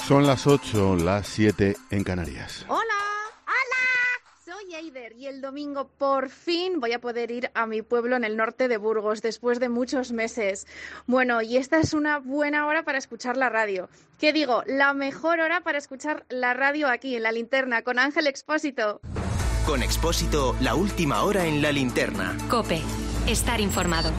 Son las 8, las 7 en Canarias. ¡Hola! ¡Hola! Soy Eider y el domingo por fin voy a poder ir a mi pueblo en el norte de Burgos después de muchos meses. Bueno, y esta es una buena hora para escuchar la radio. ¿Qué digo? La mejor hora para escuchar la radio aquí en La Linterna con Ángel Expósito. Con Expósito, la última hora en La Linterna. COPE. Estar informado.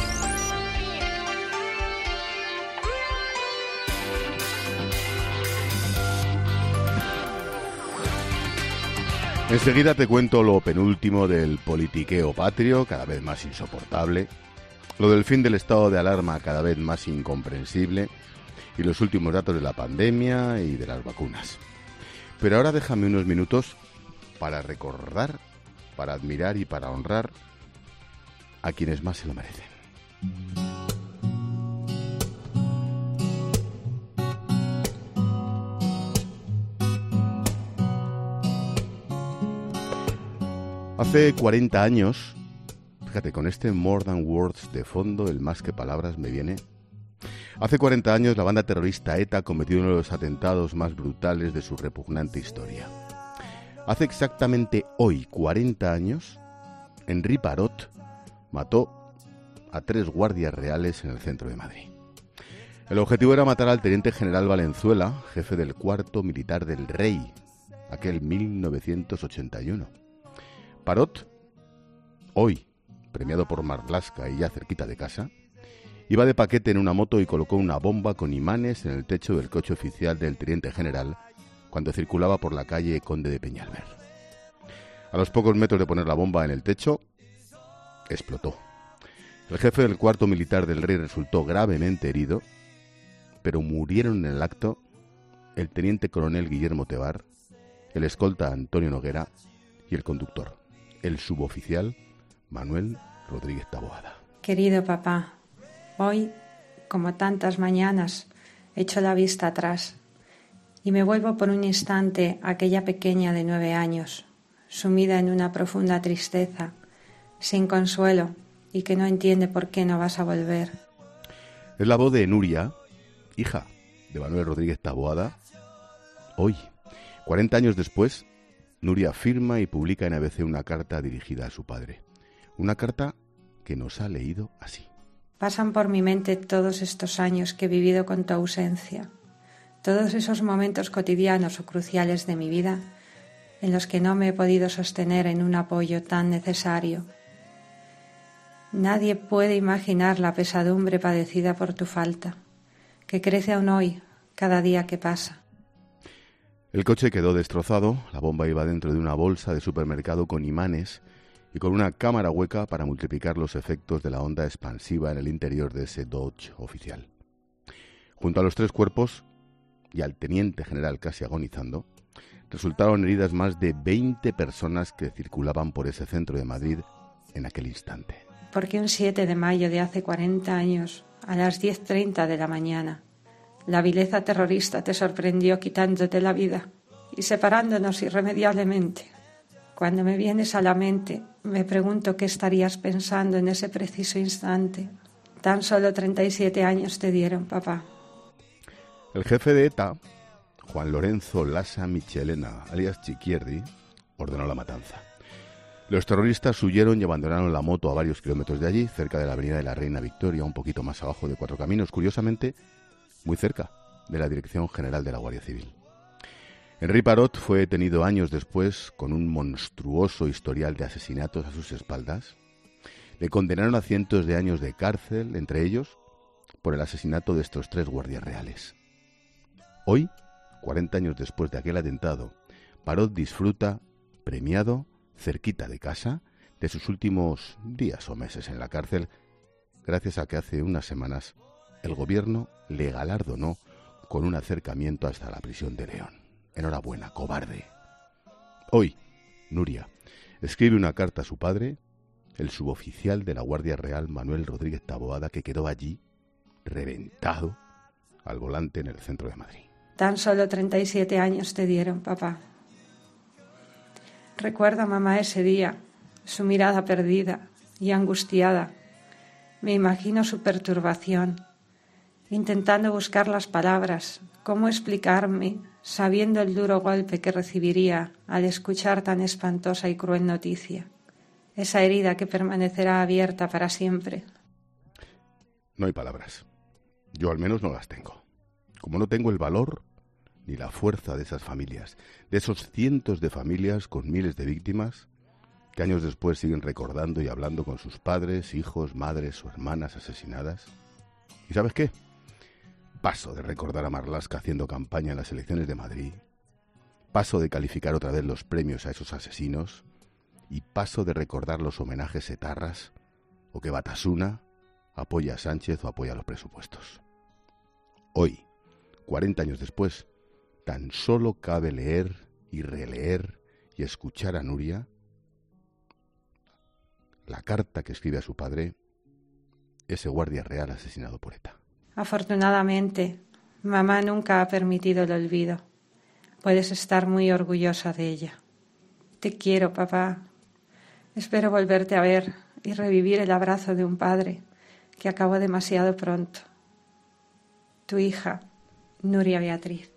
Enseguida te cuento lo penúltimo del politiqueo patrio, cada vez más insoportable, lo del fin del estado de alarma, cada vez más incomprensible, y los últimos datos de la pandemia y de las vacunas. Pero ahora déjame unos minutos para recordar, para admirar y para honrar a quienes más se lo merecen. Hace 40 años, fíjate, con este More Than Words de fondo, el más que palabras me viene. Hace 40 años la banda terrorista ETA cometió uno de los atentados más brutales de su repugnante historia. Hace exactamente hoy, 40 años, Henri Parot mató a 3 guardias reales en el centro de Madrid. El objetivo era matar al teniente general Valenzuela, jefe del Cuarto Militar del Rey, aquel 1981. Parot, hoy premiado por Marlaska y ya cerquita de casa, iba de paquete en una moto y colocó una bomba con imanes en el techo del coche oficial del teniente general cuando circulaba por la calle Conde de Peñalver. A los pocos metros de poner la bomba en el techo, explotó. El jefe del Cuarto Militar del Rey resultó gravemente herido, pero murieron en el acto el teniente coronel Guillermo Tebar, el escolta Antonio Noguera y el conductor, el suboficial Manuel Rodríguez Taboada. Querido papá, hoy, como tantas mañanas, echo la vista atrás y me vuelvo por un instante a aquella pequeña de 9 años, sumida en una profunda tristeza, sin consuelo y que no entiende por qué no vas a volver. Es la voz de Nuria, hija de Manuel Rodríguez Taboada. Hoy, 40 años después, Nuria firma y publica en ABC una carta dirigida a su padre. Una carta que nos ha leído así. Pasan por mi mente todos estos años que he vivido con tu ausencia, todos esos momentos cotidianos o cruciales de mi vida en los que no me he podido sostener en un apoyo tan necesario. Nadie puede imaginar la pesadumbre padecida por tu falta, que crece aún hoy, cada día que pasa. El coche quedó destrozado, la bomba iba dentro de una bolsa de supermercado con imanes y con una cámara hueca para multiplicar los efectos de la onda expansiva en el interior de ese Dodge oficial. Junto a los 3 cuerpos y al teniente general casi agonizando, resultaron heridas más de 20 personas que circulaban por ese centro de Madrid en aquel instante. Porque un 7 de mayo de hace 40 años, a las 10:30 de la mañana, la vileza terrorista te sorprendió quitándote la vida y separándonos irremediablemente. Cuando me vienes a la mente, me pregunto qué estarías pensando en ese preciso instante. Tan solo 37 años te dieron, papá. El jefe de ETA, Juan Lorenzo Lassa Michelena, alias Chiquierdi, ordenó la matanza. Los terroristas huyeron y abandonaron la moto a varios kilómetros de allí, cerca de la avenida de la Reina Victoria, un poquito más abajo de Cuatro Caminos, curiosamente muy cerca de la Dirección General de la Guardia Civil. Henri Parot fue detenido años después con un monstruoso historial de asesinatos a sus espaldas. Le condenaron a cientos de años de cárcel, entre ellos por el asesinato de estos 3 guardias reales. Hoy, 40 años después de aquel atentado, Parot disfruta, premiado, cerquita de casa, de sus últimos días o meses en la cárcel, gracias a que hace unas semanas el gobierno le galardonó con un acercamiento hasta la prisión de León. Enhorabuena, cobarde. Hoy, Nuria escribe una carta a su padre, el suboficial de la Guardia Real Manuel Rodríguez Taboada, que quedó allí, reventado, al volante en el centro de Madrid. Tan solo 37 años te dieron, papá. Recuerdo a mamá ese día, su mirada perdida y angustiada. Me imagino su perturbación. intentando buscar las palabras, cómo explicarme, sabiendo el duro golpe que recibiría al escuchar tan espantosa y cruel noticia. Esa herida que permanecerá abierta para siempre. No hay palabras. Yo al menos no las tengo. Como no tengo el valor ni la fuerza de esas familias, de esos cientos de familias con miles de víctimas que años después siguen recordando y hablando con sus padres, hijos, madres o hermanas asesinadas. ¿Y sabes qué? Paso de recordar a Marlaska haciendo campaña en las elecciones de Madrid. Paso de calificar otra vez los premios a esos asesinos. Y paso de recordar los homenajes etarras o que Batasuna apoya a Sánchez o apoya los presupuestos. Hoy, 40 años después, tan solo cabe leer y releer y escuchar a Nuria la carta que escribe a su padre, ese guardia real asesinado por ETA. Afortunadamente, mamá nunca ha permitido el olvido. Puedes estar muy orgullosa de ella. Te quiero, papá. Espero volverte a ver y revivir el abrazo de un padre que acabó demasiado pronto. Tu hija, Nuria Beatriz.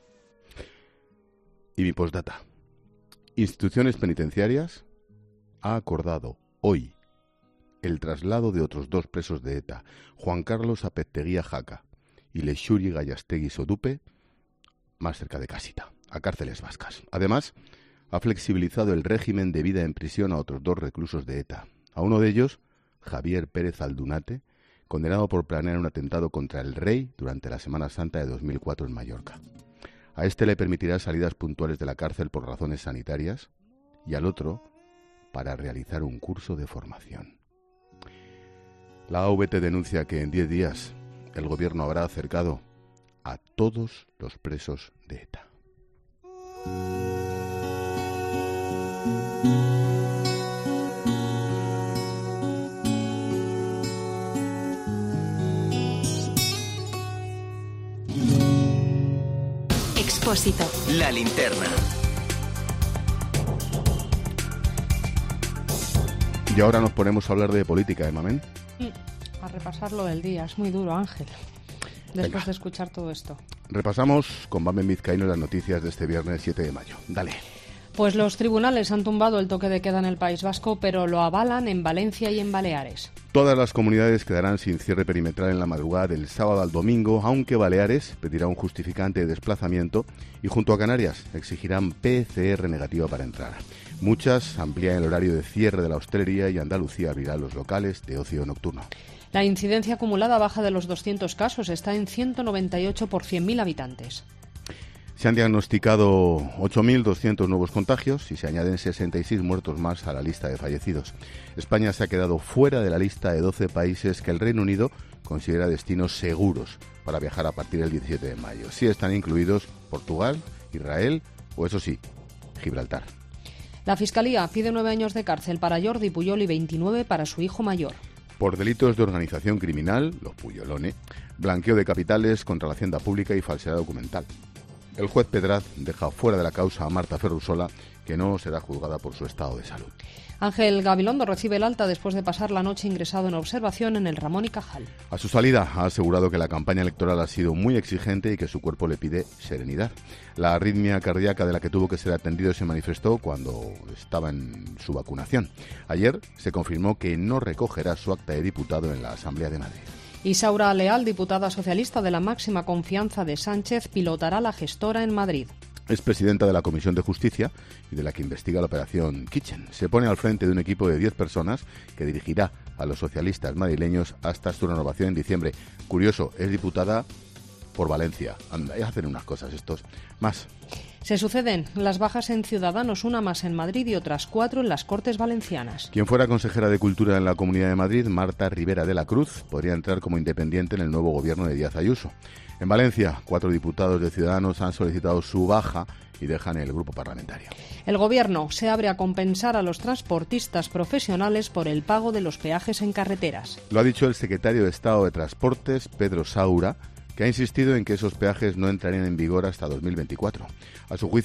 Y mi postdata. Instituciones Penitenciarias ha acordado hoy el traslado de otros 2 presos de ETA, Juan Carlos Apetteguía Jaca y Lexuri Gallastegui Sodupe, más cerca de casita, a cárceles vascas. Además, ha flexibilizado el régimen de vida en prisión a otros 2 reclusos de ETA. A uno de ellos, Javier Pérez Aldunate, condenado por planear un atentado contra el rey durante la Semana Santa de 2004 en Mallorca. A este le permitirá salidas puntuales de la cárcel por razones sanitarias y al otro para realizar un curso de formación. La AVT denuncia que en 10 días el gobierno habrá acercado a todos los presos de ETA. Expósito. La linterna. Y ahora nos ponemos a hablar de política, ¿eh, Mamén? A repasar lo del día. Es muy duro, Ángel, después de escuchar todo esto. Repasamos con Mamen Vizcaíno las noticias de este viernes 7 de mayo. Dale. Pues los tribunales han tumbado el toque de queda en el País Vasco, pero lo avalan en Valencia y en Baleares. Todas las comunidades quedarán sin cierre perimetral en la madrugada del sábado al domingo, aunque Baleares pedirá un justificante de desplazamiento y junto a Canarias exigirán PCR negativa para entrar. Muchas amplían el horario de cierre de la hostelería y Andalucía abrirá los locales de ocio nocturno. La incidencia acumulada baja de los 200 casos, está en 198 por 100.000 habitantes. Se han diagnosticado 8.200 nuevos contagios y se añaden 66 muertos más a la lista de fallecidos. España se ha quedado fuera de la lista de 12 países que el Reino Unido considera destinos seguros para viajar a partir del 17 de mayo. Sí están incluidos Portugal, Israel o, eso sí, Gibraltar. La Fiscalía pide 9 años de cárcel para Jordi Puyol y 29 para su hijo mayor. Por delitos de organización criminal, los Puyolone, blanqueo de capitales contra la hacienda pública y falsedad documental. El juez Pedraz deja fuera de la causa a Marta Ferrusola, que no será juzgada por su estado de salud. Ángel Gabilondo recibe el alta después de pasar la noche ingresado en observación en el Ramón y Cajal. A su salida ha asegurado que la campaña electoral ha sido muy exigente y que su cuerpo le pide serenidad. La arritmia cardíaca de la que tuvo que ser atendido se manifestó cuando estaba en su vacunación. Ayer se confirmó que no recogerá su acta de diputado en la Asamblea de Madrid. Isaura Leal, diputada socialista de la máxima confianza de Sánchez, pilotará la gestora en Madrid. Es presidenta de la Comisión de Justicia y de la que investiga la operación Kitchen. Se pone al frente de un equipo de 10 personas que dirigirá a los socialistas madrileños hasta su renovación en diciembre. Curioso, es diputada por Valencia. Anda, ya hacen unas cosas estos. Más. Se suceden las bajas en Ciudadanos, una más en Madrid y otras 4 en las Cortes Valencianas. Quien fuera consejera de Cultura en la Comunidad de Madrid, Marta Rivera de la Cruz, podría entrar como independiente en el nuevo gobierno de Díaz Ayuso. En Valencia, 4 diputados de Ciudadanos han solicitado su baja y dejan el grupo parlamentario. El Gobierno se abre a compensar a los transportistas profesionales por el pago de los peajes en carreteras. Lo ha dicho el secretario de Estado de Transportes, Pedro Saura, que ha insistido en que esos peajes no entrarían en vigor hasta 2024. A su juicio,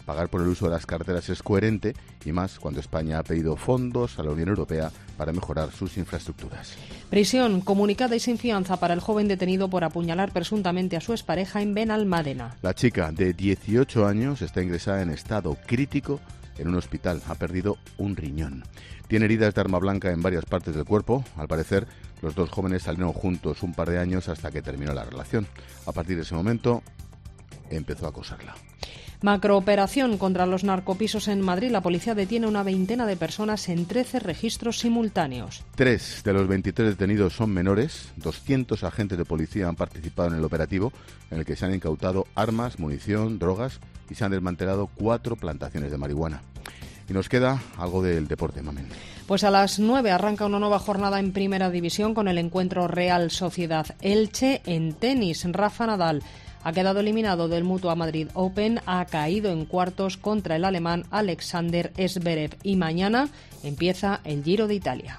pagar por el uso de las carreteras es coherente, y más cuando España ha pedido fondos a la Unión Europea para mejorar sus infraestructuras. Prisión comunicada y sin fianza para el joven detenido por apuñalar presuntamente a su expareja en Benalmádena. La chica de 18 años está ingresada en estado crítico en un hospital. Ha perdido un riñón. Tiene heridas de arma blanca en varias partes del cuerpo. Al parecer, los dos jóvenes salieron juntos un par de años hasta que terminó la relación. A partir de ese momento, empezó a acosarla. Macrooperación contra los narcopisos en Madrid. La policía detiene una veintena de personas en 13 registros simultáneos. 3 de los 23 detenidos son menores. 200 agentes de policía han participado en el operativo, en el que se han incautado armas, munición, drogas y se han desmantelado 4 plantaciones de marihuana. Y nos queda algo del deporte, Mamen. Pues a las 9 arranca una nueva jornada en Primera División con el encuentro Real Sociedad Elche. En tenis, Rafa Nadal ha quedado eliminado del Mutua Madrid Open, ha caído en cuartos contra el alemán Alexander Zverev y mañana empieza el Giro de Italia.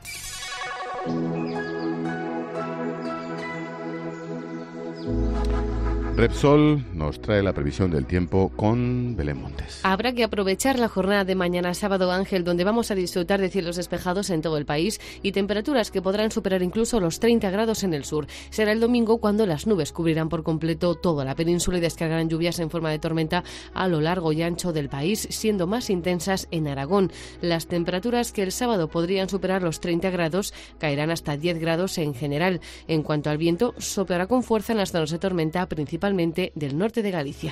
Repsol nos trae la previsión del tiempo con Belén Montes. Habrá que aprovechar la jornada de mañana sábado, Ángel, donde vamos a disfrutar de cielos despejados en todo el país y temperaturas que podrán superar incluso los 30 grados en el sur. Será el domingo cuando las nubes cubrirán por completo toda la península y descargarán lluvias en forma de tormenta a lo largo y ancho del país, siendo más intensas en Aragón. Las temperaturas que el sábado podrían superar los 30 grados caerán hasta 10 grados en general. En cuanto al viento, soplará con fuerza en las zonas de tormenta, principalmente del norte de Galicia.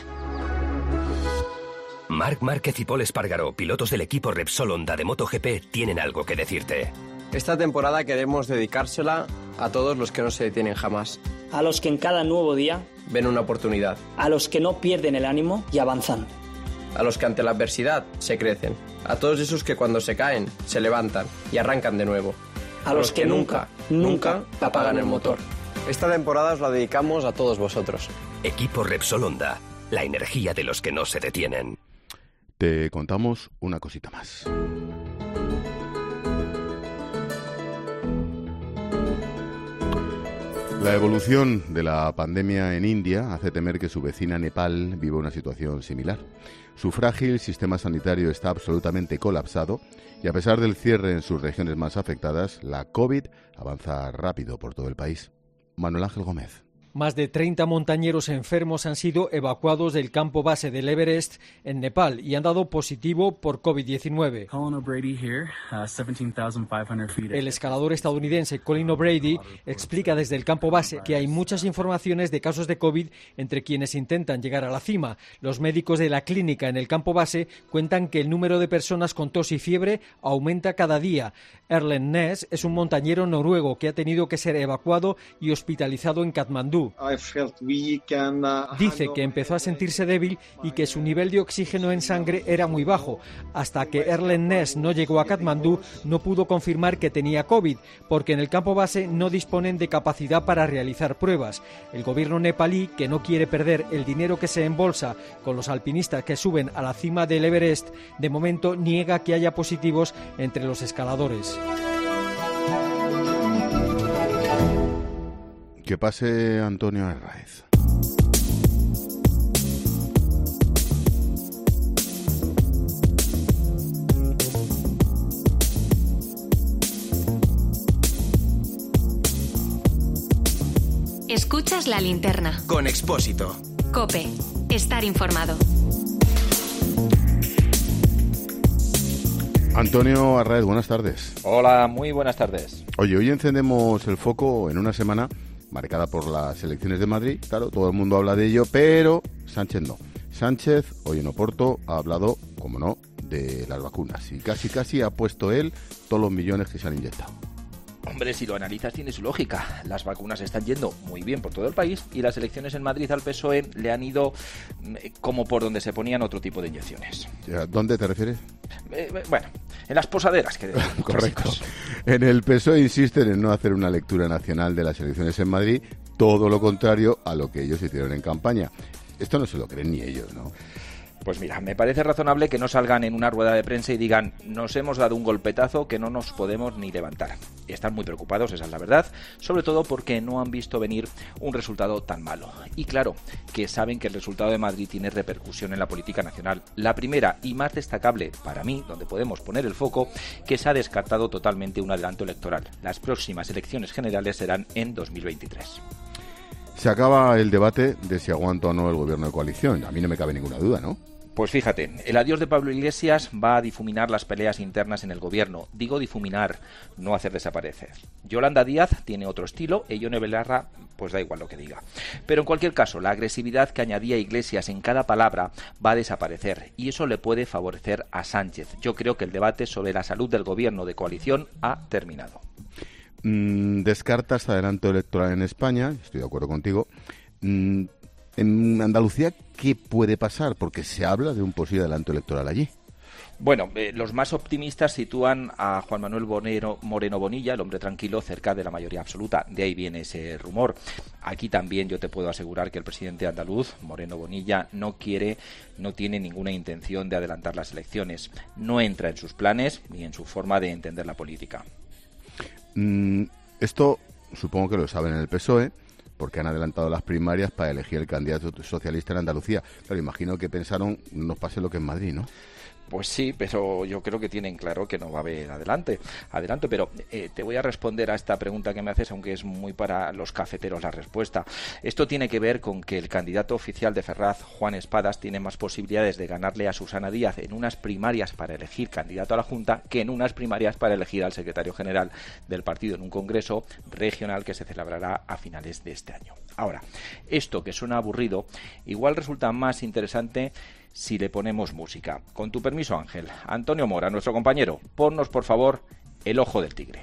Marc Márquez y Pol Espargaró, pilotos del equipo Repsol Honda de MotoGP, tienen algo que decirte. Esta temporada queremos dedicársela a todos los que no se detienen jamás. A los que en cada nuevo día ven una oportunidad. A los que no pierden el ánimo y avanzan. A los que ante la adversidad se crecen. A todos esos que cuando se caen se levantan y arrancan de nuevo. A los que nunca apagan el motor. Esta temporada os la dedicamos a todos vosotros. Equipo Repsol Honda, la energía de los que no se detienen. Te contamos una cosita más. La evolución de la pandemia en India hace temer que su vecina Nepal viva una situación similar. Su frágil sistema sanitario está absolutamente colapsado y a pesar del cierre en sus regiones más afectadas, la COVID avanza rápido por todo el país. Manuel Ángel Gómez. Más de 30 montañeros enfermos han sido evacuados del campo base del Everest en Nepal y han dado positivo por COVID-19. El escalador estadounidense Colin O'Brady explica desde el campo base que hay muchas informaciones de casos de COVID entre quienes intentan llegar a la cima. Los médicos de la clínica en el campo base cuentan que el número de personas con tos y fiebre aumenta cada día. Erlend Næss es un montañero noruego que ha tenido que ser evacuado y hospitalizado en Katmandú. Dice que empezó a sentirse débil y que su nivel de oxígeno en sangre era muy bajo. Hasta que Erlend Næss no llegó a Katmandú, no pudo confirmar que tenía COVID, porque en el campo base no disponen de capacidad para realizar pruebas. El gobierno nepalí, que no quiere perder el dinero que se embolsa con los alpinistas que suben a la cima del Everest, de momento niega que haya positivos entre los escaladores. Que pase Antonio Arráez. Escuchas La Linterna. Con Expósito. COPE. Estar informado. Antonio Arráez, buenas tardes. Hola, muy buenas tardes. Oye, hoy encendemos el foco en una semana marcada por las elecciones de Madrid. Claro, todo el mundo habla de ello, pero Sánchez no. Sánchez, hoy en Oporto, ha hablado, como no, de las vacunas. Y casi ha puesto él todos los millones que se han inyectado. Hombre, si lo analizas tiene su lógica. Las vacunas están yendo muy bien por todo el país y las elecciones en Madrid al PSOE le han ido como por donde se ponían otro tipo de inyecciones. ¿Dónde te refieres? Bueno, en las posaderas, que decimos. Correcto. En el PSOE insisten en no hacer una lectura nacional de las elecciones en Madrid, todo lo contrario a lo que ellos hicieron en campaña. Esto no se lo creen ni ellos, ¿no? Pues mira, me parece razonable que no salgan en una rueda de prensa y digan nos hemos dado un golpetazo que no nos podemos ni levantar. Están muy preocupados, esa es la verdad, sobre todo porque no han visto venir un resultado tan malo. Y claro, que saben que el resultado de Madrid tiene repercusión en la política nacional. La primera y más destacable para mí, donde podemos poner el foco, que se ha descartado totalmente un adelanto electoral. Las próximas elecciones generales serán en 2023. Se acaba el debate de si aguanta o no el gobierno de coalición. A mí no me cabe ninguna duda, ¿no? Pues fíjate, el adiós de Pablo Iglesias va a difuminar las peleas internas en el gobierno. Digo difuminar, no hacer desaparecer. Yolanda Díaz tiene otro estilo e Ione Belarra, pues da igual lo que diga. Pero en cualquier caso, la agresividad que añadía Iglesias en cada palabra va a desaparecer y eso le puede favorecer a Sánchez. Yo creo que el debate sobre la salud del gobierno de coalición ha terminado. Descartas adelanto electoral en España, estoy de acuerdo contigo. En Andalucía, ¿qué puede pasar? Porque se habla de un posible adelanto electoral allí. Bueno, los más optimistas sitúan a Juan Manuel Moreno Bonilla, el hombre tranquilo, cerca de la mayoría absoluta. De ahí viene ese rumor. Aquí también yo te puedo asegurar que el presidente andaluz, Moreno Bonilla, no tiene ninguna intención de adelantar las elecciones. No entra en sus planes ni en su forma de entender la política. Esto supongo que lo saben en el PSOE, porque han adelantado las primarias para elegir el candidato socialista en Andalucía. Claro, imagino que pensaron, no nos pase lo que en Madrid, ¿no? Pues sí, pero yo creo que tienen claro que no va a haber adelanto, pero te voy a responder a esta pregunta que me haces, aunque es muy para los cafeteros la respuesta. Esto tiene que ver con que el candidato oficial de Ferraz, Juan Espadas, tiene más posibilidades de ganarle a Susana Díaz en unas primarias para elegir candidato a la Junta que en unas primarias para elegir al secretario general del partido en un congreso regional que se celebrará a finales de este año. Ahora, esto que suena aburrido, igual resulta más interesante si le ponemos música. Con tu permiso, Ángel. Antonio Mora, nuestro compañero, ponnos por favor El Ojo del Tigre.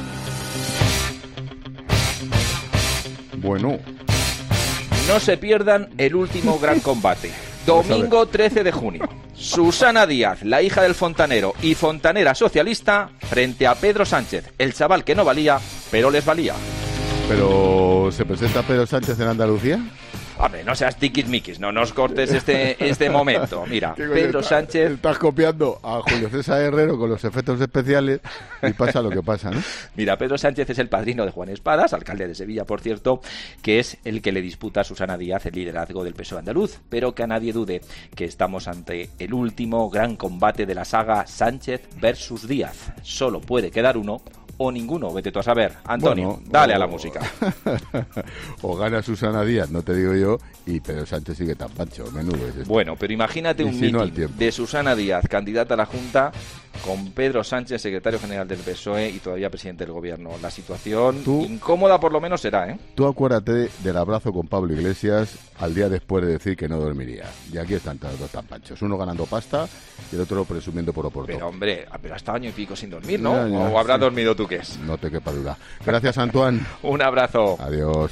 Bueno. No se pierdan el último gran combate. Domingo 13 de junio. Susana Díaz, la hija del fontanero y fontanera socialista, frente a Pedro Sánchez, el chaval que no valía, pero les valía. ¿Pero se presenta Pedro Sánchez en Andalucía? Hombre, no seas tiquismiquis, no nos cortes este momento. Mira, Pedro Sánchez... Estás copiando a Julio César Herrero con los efectos especiales y pasa lo que pasa, ¿no? Mira, Pedro Sánchez es el padrino de Juan Espadas, alcalde de Sevilla, por cierto, que es el que le disputa a Susana Díaz el liderazgo del PSOE andaluz, pero que a nadie dude que estamos ante el último gran combate de la saga Sánchez versus Díaz. Solo puede quedar uno o ninguno, vete tú a saber. Antonio, bueno, dale a la música. O gana Susana Díaz, no te digo yo, y Pedro Sánchez sigue tan pancho, menudo es esto. Bueno, pero imagínate un mitin de Susana Díaz, candidata a la Junta, con Pedro Sánchez, secretario general del PSOE y todavía presidente del gobierno. La situación incómoda por lo menos será, ¿eh? Tú acuérdate del abrazo con Pablo Iglesias al día después de decir que no dormiría. Y aquí están todos dos tan panchos. Uno ganando pasta y el otro presumiendo por oporto. Pero hombre, pero hasta año y pico sin dormir, ¿no? Ya, ¿o habrá dormido tú qué es? No te quepa duda. Gracias, Antoine. Un abrazo. Adiós.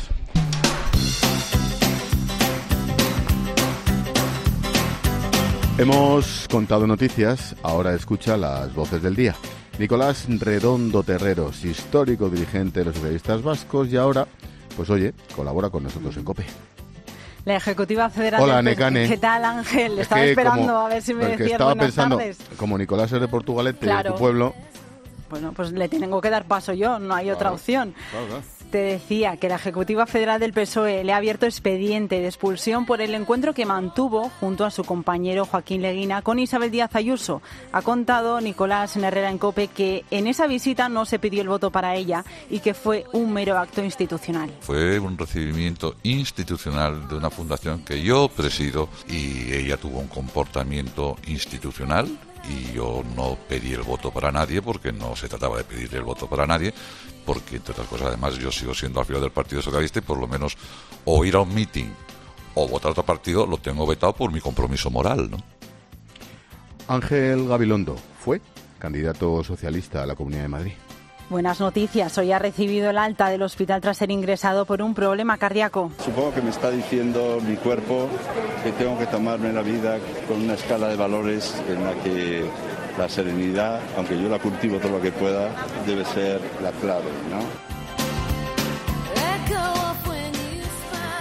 Hemos contado noticias, ahora escucha las voces del día. Nicolás Redondo Terreros, histórico dirigente de los socialistas vascos y ahora, pues oye, colabora con nosotros en COPE. La Ejecutiva Federal... Hola, Necane. ¿Qué tal, Ángel? Estaba esperando a ver si me decías buenas tardes. Como Nicolás es de Portugalete, claro. Y tu pueblo... Bueno, pues le tengo que dar paso yo, no hay otra opción. Claro. Te decía que la Ejecutiva Federal del PSOE le ha abierto expediente de expulsión por el encuentro que mantuvo junto a su compañero Joaquín Leguina con Isabel Díaz Ayuso. Ha contado Nicolás Herrera en COPE que en esa visita no se pidió el voto para ella y que fue un mero acto institucional. Fue un recibimiento institucional de una fundación que yo presido y ella tuvo un comportamiento institucional. Y yo no pedí el voto para nadie porque no se trataba de pedir el voto para nadie, porque entre otras cosas además yo sigo siendo afiliado del Partido Socialista y por lo menos o ir a un meeting o votar a otro partido lo tengo vetado por mi compromiso moral, ¿no? Ángel Gabilondo fue candidato socialista a la Comunidad de Madrid. Buenas noticias. Hoy ha recibido el alta del hospital tras ser ingresado por un problema cardíaco. Supongo que me está diciendo mi cuerpo que tengo que tomarme la vida con una escala de valores en la que la serenidad, aunque yo la cultivo todo lo que pueda, debe ser la clave, ¿no?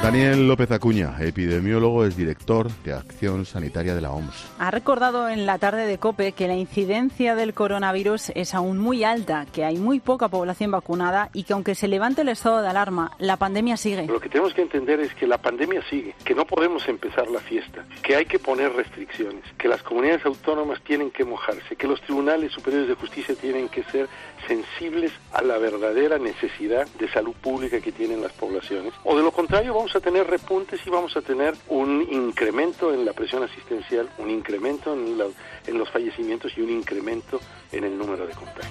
Daniel López Acuña, epidemiólogo, es director de Acción Sanitaria de la OMS. Ha recordado en la tarde de COPE que la incidencia del coronavirus es aún muy alta, que hay muy poca población vacunada y que aunque se levante el estado de alarma, la pandemia sigue. Lo que tenemos que entender es que la pandemia sigue, que no podemos empezar la fiesta, que hay que poner restricciones, que las comunidades autónomas tienen que mojarse, que los tribunales superiores de justicia tienen que ser sensibles a la verdadera necesidad de salud pública que tienen las poblaciones. O de lo contrario vamos a tener repuntes y vamos a tener un incremento en la presión asistencial, un incremento en los fallecimientos y un incremento en el número de contagios.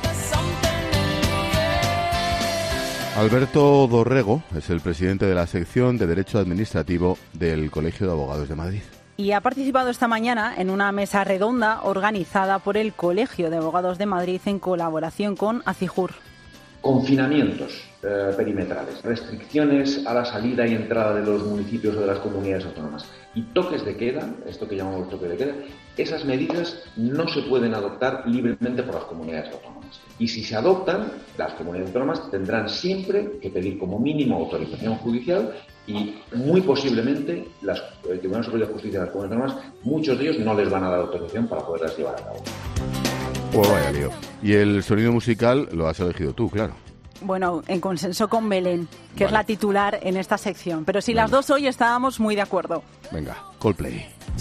Alberto Dorrego es el presidente de la sección de Derecho Administrativo del Colegio de Abogados de Madrid. Y ha participado esta mañana en una mesa redonda organizada por el Colegio de Abogados de Madrid en colaboración con ACIJUR. Confinamientos perimetrales, restricciones a la salida y entrada de los municipios o de las comunidades autónomas y toques de queda, esto que llamamos toque de queda, esas medidas no se pueden adoptar libremente por las comunidades autónomas. Y si se adoptan, las comunidades autónomas tendrán siempre que pedir como mínimo autorización judicial y muy posiblemente los tribunales superiores de justicia de las comunidades autónomas, muchos de ellos no les van a dar autorización para poderlas llevar a cabo. Pues vaya lío. Y el sonido musical lo has elegido tú, claro. Bueno, en consenso con Belén, que es la titular en esta sección. Pero si las dos hoy estábamos muy de acuerdo. Venga, Coldplay.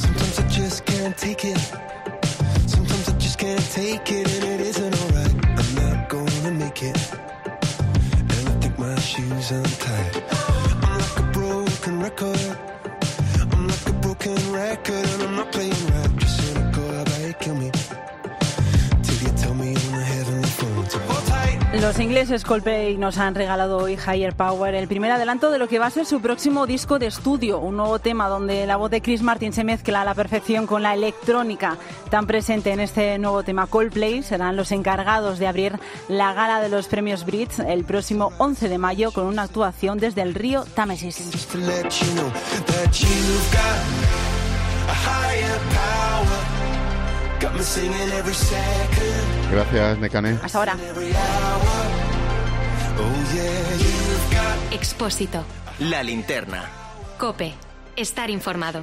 Los ingleses Coldplay nos han regalado hoy Higher Power, el primer adelanto de lo que va a ser su próximo disco de estudio, un nuevo tema donde la voz de Chris Martin se mezcla a la perfección con la electrónica tan presente en este nuevo tema. Coldplay serán los encargados de abrir la gala de los premios Brits el próximo 11 de mayo con una actuación desde el río Támesis. Gracias, Nekane. Hasta ahora. Expósito. La linterna. COPE. Estar informado.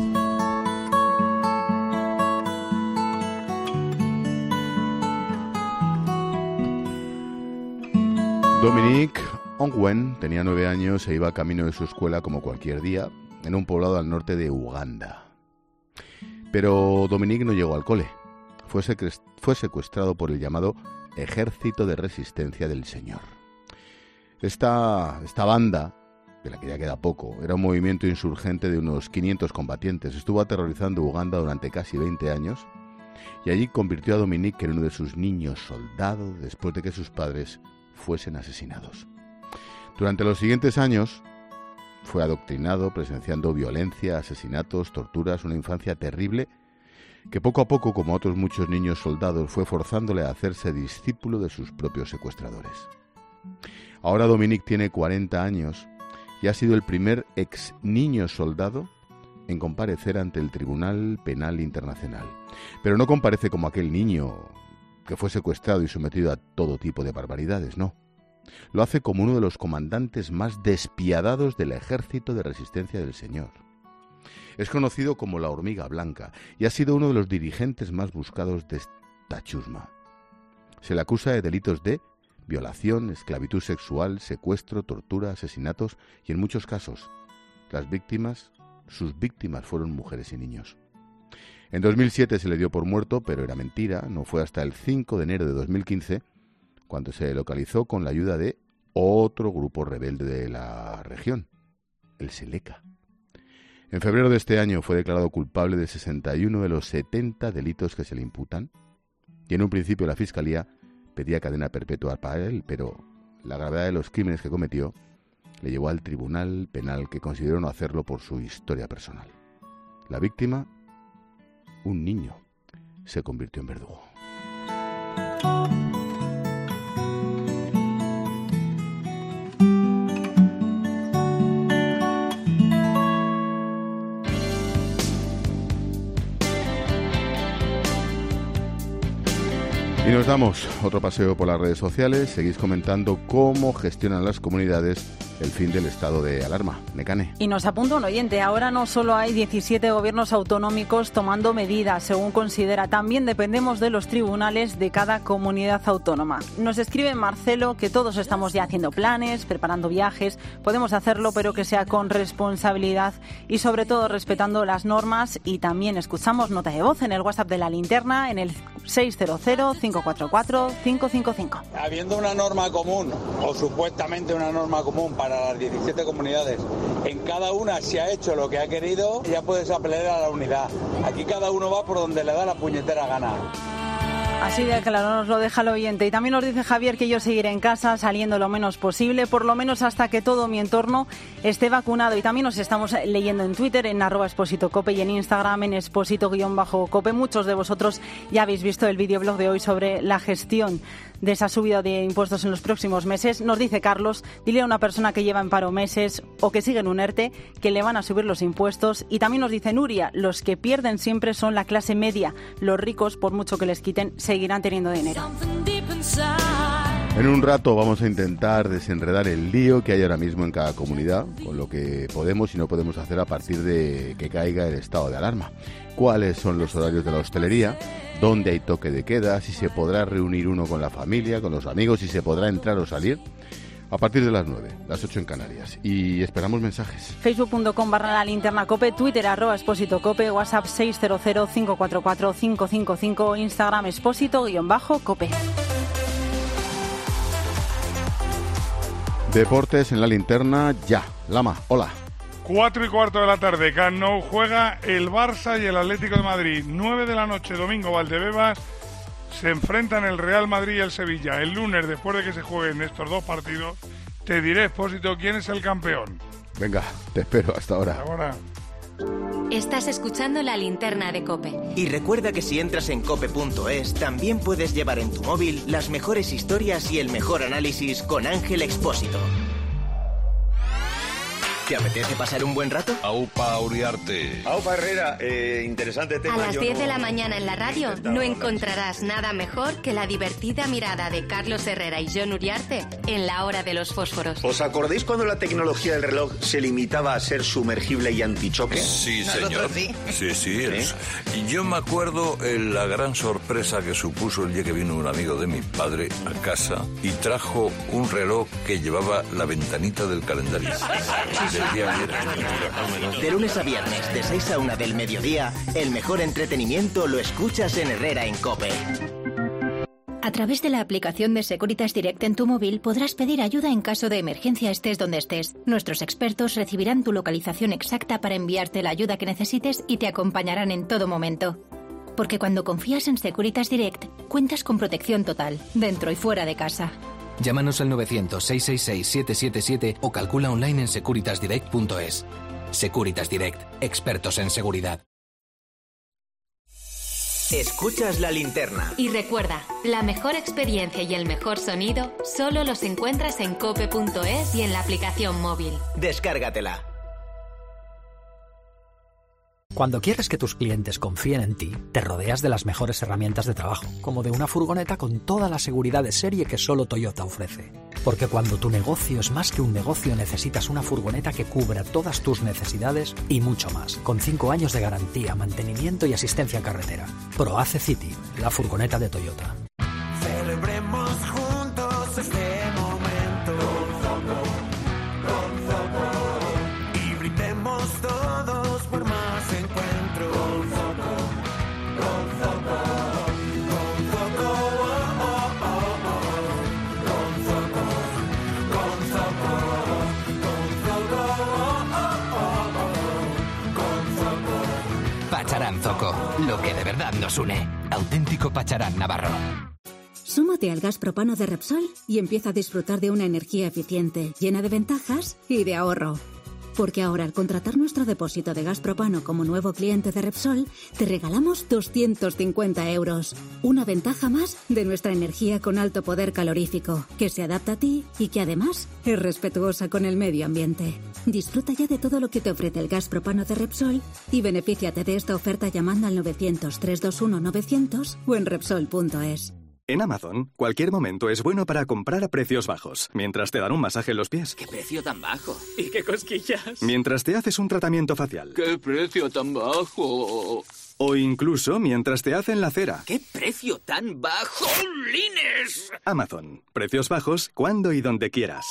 Dominique Ongwen tenía 9 años e iba camino de su escuela como cualquier día en un poblado al norte de Uganda. Pero Dominique no llegó al cole. Fue secuestrado por el llamado Ejército de Resistencia del Señor. Esta banda, de la que ya queda poco, era un movimiento insurgente de unos 500 combatientes. Estuvo aterrorizando Uganda durante casi 20 años y allí convirtió a Dominique en uno de sus niños soldados después de que sus padres fuesen asesinados. Durante los siguientes años fue adoctrinado, presenciando violencia, asesinatos, torturas, una infancia terrible que poco a poco, como otros muchos niños soldados, fue forzándole a hacerse discípulo de sus propios secuestradores. Ahora Dominique tiene 40 años y ha sido el primer ex niño soldado en comparecer ante el Tribunal Penal Internacional. Pero no comparece como aquel niño que fue secuestrado y sometido a todo tipo de barbaridades, no. Lo hace como uno de los comandantes más despiadados del Ejército de Resistencia del Señor. Es conocido como la hormiga blanca y ha sido uno de los dirigentes más buscados de esta chusma. Se le acusa de delitos de violación, esclavitud sexual, secuestro, tortura, asesinatos y en muchos casos sus víctimas fueron mujeres y niños. En 2007 se le dio por muerto, pero era mentira. No fue hasta el 5 de enero de 2015 cuando se localizó con la ayuda de otro grupo rebelde de la región, el Seleka. En febrero de este año fue declarado culpable de 61 de los 70 delitos que se le imputan y en un principio la Fiscalía pedía cadena perpetua para él, pero la gravedad de los crímenes que cometió le llevó al Tribunal Penal, que consideró no hacerlo por su historia personal. La víctima, un niño, se convirtió en verdugo. Y nos damos otro paseo por las redes sociales. Seguís comentando cómo gestionan las comunidades el fin del estado de alarma. Nekane. Y nos apunta un oyente, ahora no solo hay 17 gobiernos autonómicos tomando medidas, según considera, también dependemos de los tribunales de cada comunidad autónoma. Nos escribe Marcelo que todos estamos ya haciendo planes, preparando viajes, podemos hacerlo, pero que sea con responsabilidad y sobre todo respetando las normas. Y también escuchamos nota de voz en el WhatsApp de La Linterna en el 600-544-555. Habiendo una norma común, o supuestamente una norma común para las 17 comunidades, en cada una se ha hecho lo que ha querido, ya puedes apelar a la unidad. Aquí cada uno va por donde le da la puñetera gana. Así de claro, nos lo deja el oyente. Y también nos dice Javier que yo seguiré en casa, saliendo lo menos posible, por lo menos hasta que todo mi entorno esté vacunado. Y también nos estamos leyendo en Twitter, en @expositocope, y en Instagram, en exposito_cope. Muchos de vosotros ya habéis visto el videoblog de hoy sobre la gestión de esa subida de impuestos en los próximos meses. Nos dice Carlos, dile a una persona que lleva en paro meses o que sigue en un ERTE que le van a subir los impuestos. Y también nos dice Nuria, los que pierden siempre son la clase media. Los ricos, por mucho que les quiten, seguirán teniendo dinero. En un rato vamos a intentar desenredar el lío que hay ahora mismo en cada comunidad, con lo que podemos y no podemos hacer a partir de que caiga el estado de alarma. ¿Cuáles son los horarios de la hostelería? ¿Dónde hay toque de queda? ¿Si se podrá reunir uno con la familia, con los amigos? ¿Si se podrá entrar o salir? A partir de las 9, las 8 en Canarias. Y esperamos mensajes. Facebook.com/lalinternacope, Twitter @expositocope, WhatsApp 600-544-555, Instagram exposito_cope. Deportes en La Linterna, ya. Lama, hola. 4:15 de la tarde, Camp Nou juega el Barça y el Atlético de Madrid. 9 de la noche, domingo, Valdebebas, se enfrentan el Real Madrid y el Sevilla. El lunes, después de que se jueguen estos dos partidos, te diré, Expósito, quién es el campeón. Venga, te espero hasta ahora. Hasta ahora. Estás escuchando La Linterna de COPE. Y recuerda que si entras en cope.es, también puedes llevar en tu móvil las mejores historias y el mejor análisis con Ángel Expósito. ¿Te apetece pasar un buen rato? Aupa Uriarte. Aupa Herrera, interesante tema. A las 10 de la mañana en la radio no encontrarás nada mejor que la divertida mirada de Carlos Herrera y Jon Uriarte en La Hora de los Fósforos. ¿Os acordáis cuando la tecnología del reloj se limitaba a ser sumergible y antichoque? Sí, señor. Sí. Y yo me acuerdo la gran sorpresa que supuso el día que vino un amigo de mi padre a casa y trajo un reloj que llevaba la ventanita del calendario. De lunes a viernes, de 6 a 1 del mediodía, el mejor entretenimiento lo escuchas en Herrera en COPE. A través de la aplicación de Securitas Direct en tu móvil podrás pedir ayuda en caso de emergencia estés donde estés. Nuestros expertos recibirán tu localización exacta para enviarte la ayuda que necesites y te acompañarán en todo momento. Porque cuando confías en Securitas Direct, cuentas con protección total, dentro y fuera de casa. Llámanos al 900-666-777 o calcula online en securitasdirect.es. Securitas Direct, expertos en seguridad. Escuchas La Linterna. Y recuerda, la mejor experiencia y el mejor sonido solo los encuentras en cope.es y en la aplicación móvil. Descárgatela. Cuando quieres que tus clientes confíen en ti, te rodeas de las mejores herramientas de trabajo, como de una furgoneta con toda la seguridad de serie que solo Toyota ofrece. Porque cuando tu negocio es más que un negocio, necesitas una furgoneta que cubra todas tus necesidades y mucho más, con 5 años de garantía, mantenimiento y asistencia en carretera. ProAce City, la furgoneta de Toyota. Celebremos juntos este momento con Zoco, y brindemos todos por más encuentros. Pacharán Zoco, lo que de verdad nos une. Auténtico Pacharán navarro. Súmate al gas propano de Repsol y empieza a disfrutar de una energía eficiente, llena de ventajas y de ahorro. Porque ahora, al contratar nuestro depósito de gas propano como nuevo cliente de Repsol, te regalamos 250 euros. Una ventaja más de nuestra energía con alto poder calorífico, que se adapta a ti y que además es respetuosa con el medio ambiente. Disfruta ya de todo lo que te ofrece el gas propano de Repsol y benefíciate de esta oferta llamando al 900-321-900 o en Repsol.es. En Amazon, cualquier momento es bueno para comprar a precios bajos, mientras te dan un masaje en los pies. ¿Qué precio tan bajo? ¿Y qué cosquillas? Mientras te haces un tratamiento facial. ¿Qué precio tan bajo? O incluso mientras te hacen la cera. ¿Qué precio tan bajo? ¡Lines! Amazon, precios bajos cuando y donde quieras.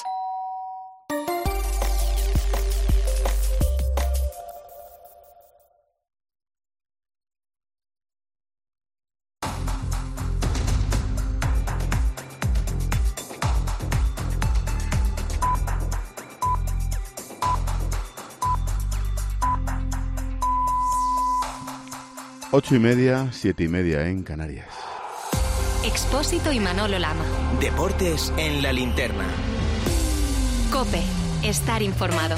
Ocho y media, 7:30 en Canarias. Expósito y Manolo Lama. Deportes en la linterna. COPE. Estar informado.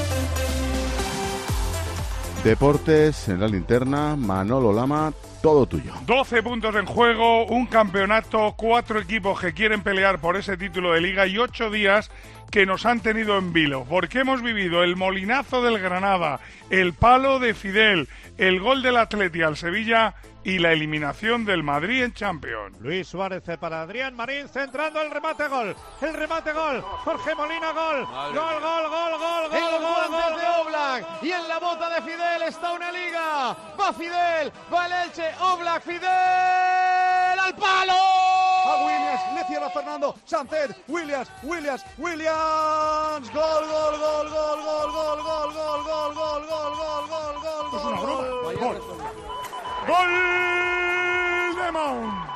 Deportes en la linterna, Manolo Lama, todo tuyo. 12 puntos en juego, un campeonato, 4 equipos que quieren pelear por ese título de liga y 8 días que nos han tenido en vilo, porque hemos vivido el molinazo del Granada, el palo de Fidel, el gol del Atleti al Sevilla y la eliminación del Madrid en Champions. Luis Suárez para Adrián Marín, centrando el remate, gol. El remate, gol. Jorge Molina, gol. Gol, gol, gol, gol, gol, gol, gol de Oblak. Y en la bota de Fidel está una liga. Va Fidel, va el Elche, Oblak, Fidel al palo. A Williams, le cierra Fernando Sánchez, Williams. Gol, gol, gol, gol, gol, gol, gol, gol, gol, gol, gol, gol, gol, gol. Es una broma. Gol. ¡Gol de Mount!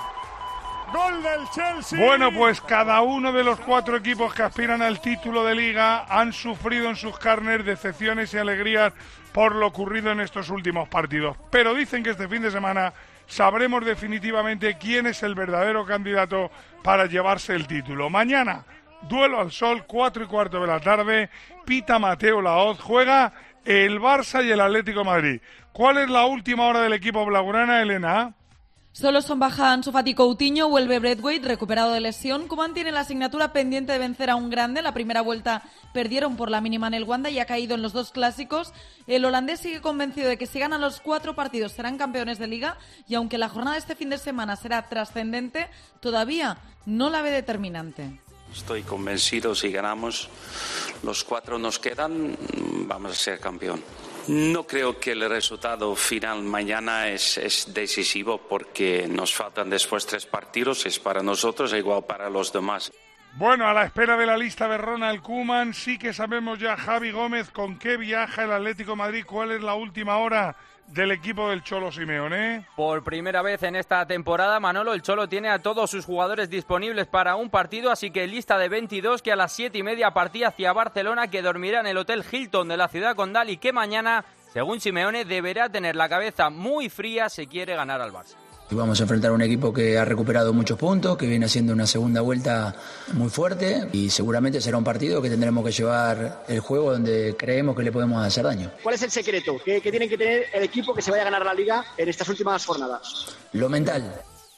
¡Gol del Chelsea! Bueno, pues cada uno de los 4 equipos que aspiran al título de Liga han sufrido en sus carnes decepciones y alegrías por lo ocurrido en estos últimos partidos. Pero dicen que este fin de semana sabremos definitivamente quién es el verdadero candidato para llevarse el título. Mañana, duelo al sol, 4:15 de la tarde, pita Mateo Laoz, juega el Barça y el Atlético de Madrid. ¿Cuál es la última hora del equipo blaugrana, Elena? Solo son baja Ansu Fati, Coutinho, vuelve Braithwaite, recuperado de lesión. Koeman tiene la asignatura pendiente de vencer a un grande. La primera vuelta perdieron por la mínima en el Wanda y ha caído en los 2 clásicos. El holandés sigue convencido de que si ganan los 4 partidos serán campeones de Liga y aunque la jornada de este fin de semana será trascendente, todavía no la ve determinante. Estoy convencido, si ganamos los 4 nos quedan, vamos a ser campeón. No creo que el resultado final mañana es decisivo porque nos faltan después 3 partidos, es para nosotros e igual para los demás. Bueno, a la espera de la lista de Ronald Koeman, sí que sabemos ya, Javi Gómez, con qué viaja el Atlético de Madrid, cuál es la última hora del equipo del Cholo Simeone. Por primera vez en esta temporada, Manolo, el Cholo tiene a todos sus jugadores disponibles para un partido, así que lista de 22 que a las 7:30 partía hacia Barcelona, que dormirá en el Hotel Hilton de la ciudad condal y que mañana, según Simeone, deberá tener la cabeza muy fría si quiere ganar al Barça. Vamos a enfrentar a un equipo que ha recuperado muchos puntos, que viene haciendo una segunda vuelta muy fuerte y seguramente será un partido que tendremos que llevar el juego donde creemos que le podemos hacer daño. ¿Cuál es el secreto que tiene que tener el equipo que se vaya a ganar la Liga en estas últimas jornadas? Lo mental.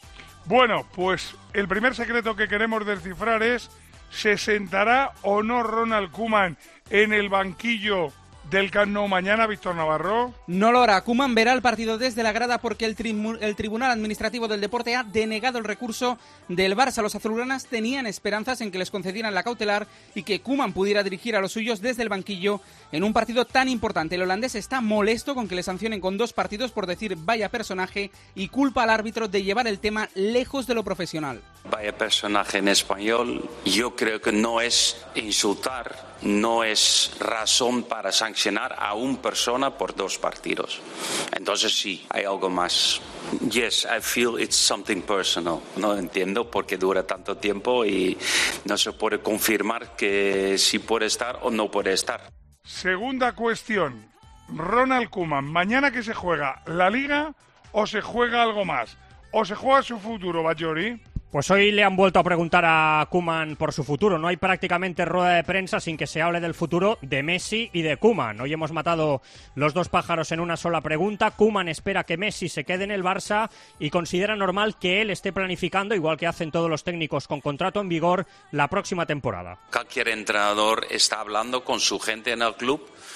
Bueno, pues el primer secreto que queremos descifrar es: ¿se sentará o no Ronald Koeman en el banquillo del Camp Nou mañana, Víctor Navarro? No lo hará. Koeman verá el partido desde la grada porque el Tribunal Administrativo del Deporte ha denegado el recurso del Barça. Los azulgranas tenían esperanzas en que les concedieran la cautelar y que Koeman pudiera dirigir a los suyos desde el banquillo en un partido tan importante. El holandés está molesto con que le sancionen con 2 partidos por decir vaya personaje y culpa al árbitro de llevar el tema lejos de lo profesional. Vaya personaje en español, yo creo que no es insultar, no es razón para sancionar a una persona por 2 partidos. Entonces sí, hay algo más. Yes, I feel it's something personal. No entiendo por qué dura tanto tiempo y no se puede confirmar que si puede estar o no puede estar. Segunda cuestión. Ronald Koeman, ¿mañana que se juega? ¿La Liga o se juega algo más? ¿O se juega su futuro, Bajori? Pues hoy le han vuelto a preguntar a Koeman por su futuro. No hay prácticamente rueda de prensa sin que se hable del futuro de Messi y de Koeman. Hoy hemos matado los 2 pájaros en una sola pregunta. Koeman espera que Messi se quede en el Barça y considera normal que él esté planificando, igual que hacen todos los técnicos con contrato en vigor, la próxima temporada. Cualquier entrenador está hablando con su gente en el club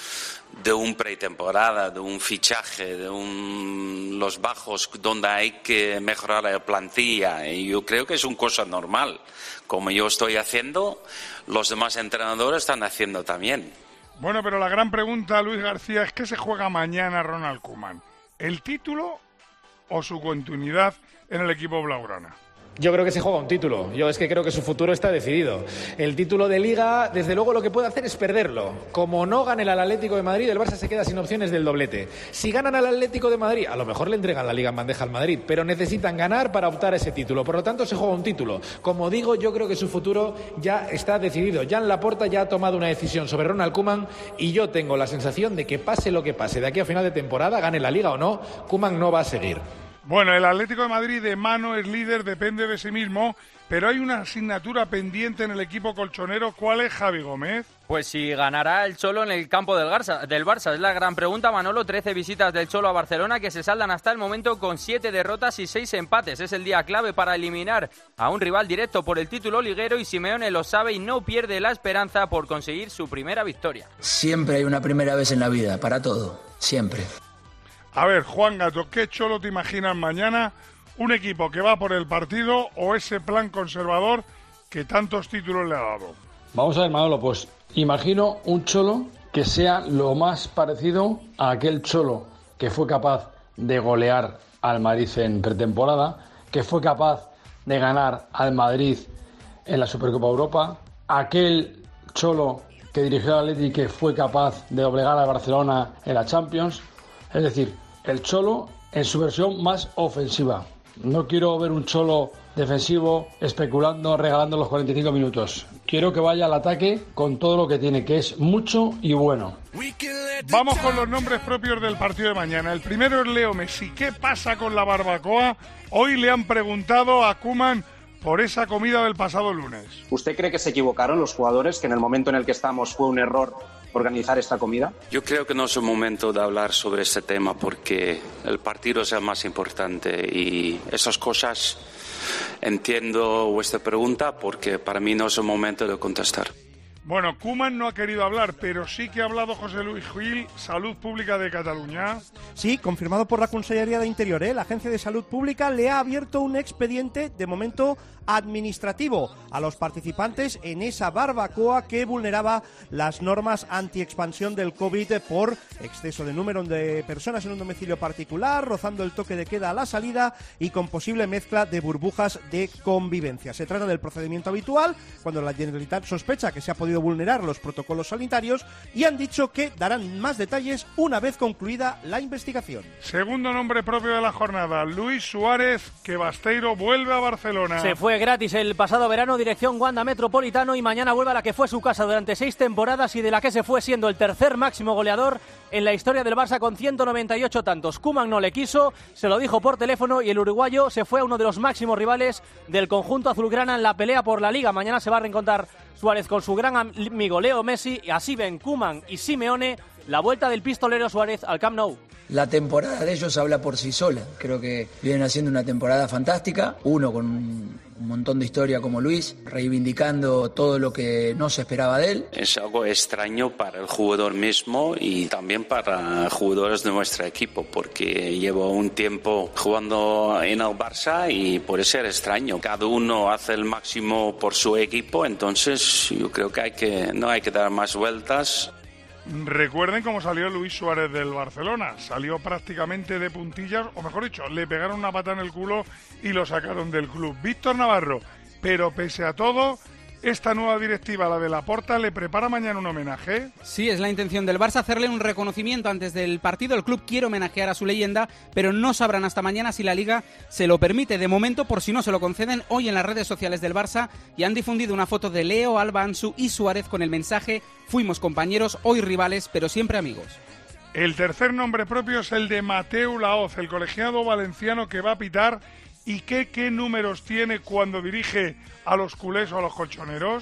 de un pretemporada, de un fichaje, de los bajos donde hay que mejorar la plantilla. Y yo creo que es una cosa normal. Como yo estoy haciendo, los demás entrenadores están haciendo también. Bueno, pero la gran pregunta, Luis García, es ¿qué se juega mañana Ronald Koeman? ¿El título o su continuidad en el equipo blaugrana? Yo creo que se juega un título. Yo es que creo que su futuro está decidido. El título de Liga, desde luego, lo que puede hacer es perderlo. Como no gane el Atlético de Madrid, el Barça se queda sin opciones del doblete. Si ganan al Atlético de Madrid, a lo mejor le entregan la Liga en bandeja al Madrid, pero necesitan ganar para optar a ese título. Por lo tanto, se juega un título. Como digo, yo creo que su futuro ya está decidido. Jan Laporta ya ha tomado una decisión sobre Ronald Koeman y yo tengo la sensación de que pase lo que pase, de aquí a final de temporada, gane la Liga o no, Koeman no va a seguir. Bueno, el Atlético de Madrid de mano es líder, depende de sí mismo, pero hay una asignatura pendiente en el equipo colchonero. ¿Cuál es, Javi Gómez? Pues si ganará el Cholo en el campo del Barça, es la gran pregunta, Manolo. 13 visitas del Cholo a Barcelona que se saldan hasta el momento con 7 derrotas y 6 empates. Es el día clave para eliminar a un rival directo por el título liguero y Simeone lo sabe y no pierde la esperanza por conseguir su primera victoria. Siempre hay una primera vez en la vida, para todo, siempre. A ver, Juan Gato, ¿qué Cholo te imaginas mañana? ¿Un equipo que va por el partido o ese plan conservador que tantos títulos le ha dado? Vamos a ver, Manolo, pues imagino un Cholo que sea lo más parecido a aquel Cholo que fue capaz de golear al Madrid en pretemporada, que fue capaz de ganar al Madrid en la Supercopa Europa, aquel Cholo que dirigió al Atleti que fue capaz de doblegar al Barcelona en la Champions. Es decir, el Cholo en su versión más ofensiva. No quiero ver un Cholo defensivo especulando, regalando los 45 minutos. Quiero que vaya al ataque con todo lo que tiene, que es mucho y bueno. Vamos con los nombres propios del partido de mañana. El primero es Leo Messi. ¿Qué pasa con la barbacoa? Hoy le han preguntado a Koeman por esa comida del pasado lunes. ¿Usted cree que se equivocaron los jugadores, que en el momento en el que estamos fue un error organizar esta comida? Yo creo que no es el momento de hablar sobre este tema porque el partido es el más importante y esas cosas entiendo vuestra pregunta porque para mí no es el momento de contestar. Bueno, Koeman no ha querido hablar, pero sí que ha hablado José Luis Gil, Salud Pública de Cataluña. Sí, confirmado por la Consellería de Interior, La Agencia de Salud Pública le ha abierto un expediente, de momento administrativo, a los participantes en esa barbacoa que vulneraba las normas anti-expansión del COVID por exceso de número de personas en un domicilio particular, rozando el toque de queda a la salida y con posible mezcla de burbujas de convivencia. Se trata del procedimiento habitual cuando la Generalitat sospecha que se ha podido vulnerar los protocolos sanitarios y han dicho que darán más detalles una vez concluida la investigación. Segundo nombre propio de la jornada, Luis Suárez, que Basteiro vuelve a Barcelona. Se fue gratis el pasado verano, dirección Wanda Metropolitano, y mañana vuelve a la que fue su casa durante 6 temporadas y de la que se fue siendo el tercer máximo goleador en la historia del Barça con 198 tantos. Koeman no le quiso, se lo dijo por teléfono y el uruguayo se fue a uno de los máximos rivales del conjunto azulgrana en la pelea por la Liga. Mañana se va a reencontrar Suárez con su gran amigo Leo Messi y así ven Koeman y Simeone la vuelta del pistolero Suárez al Camp Nou. La temporada de ellos habla por sí sola. Creo que vienen haciendo una temporada fantástica. Uno con un montón de historia como Luis, reivindicando todo lo que no se esperaba de él. Es algo extraño para el jugador mismo y también para jugadores de nuestro equipo, porque llevo un tiempo jugando en el Barça y puede ser extraño. Cada uno hace el máximo por su equipo, entonces yo creo que no hay que dar más vueltas. Recuerden cómo salió Luis Suárez del Barcelona. Salió prácticamente de puntillas, o mejor dicho, le pegaron una pata en el culo y lo sacaron del club. Víctor Navarro, pero pese a todo, esta nueva directiva, la de Laporta, ¿le prepara mañana un homenaje? Sí, es la intención del Barça hacerle un reconocimiento antes del partido. El club quiere homenajear a su leyenda, pero no sabrán hasta mañana si la Liga se lo permite. De momento, por si no se lo conceden, hoy en las redes sociales del Barça ya han difundido una foto de Leo, Alba, Ansu y Suárez con el mensaje: fuimos compañeros, hoy rivales, pero siempre amigos. El tercer nombre propio es el de Mateu Laoz, el colegiado valenciano que va a pitar. ¿Y qué números tiene cuando dirige a los culés o a los colchoneros?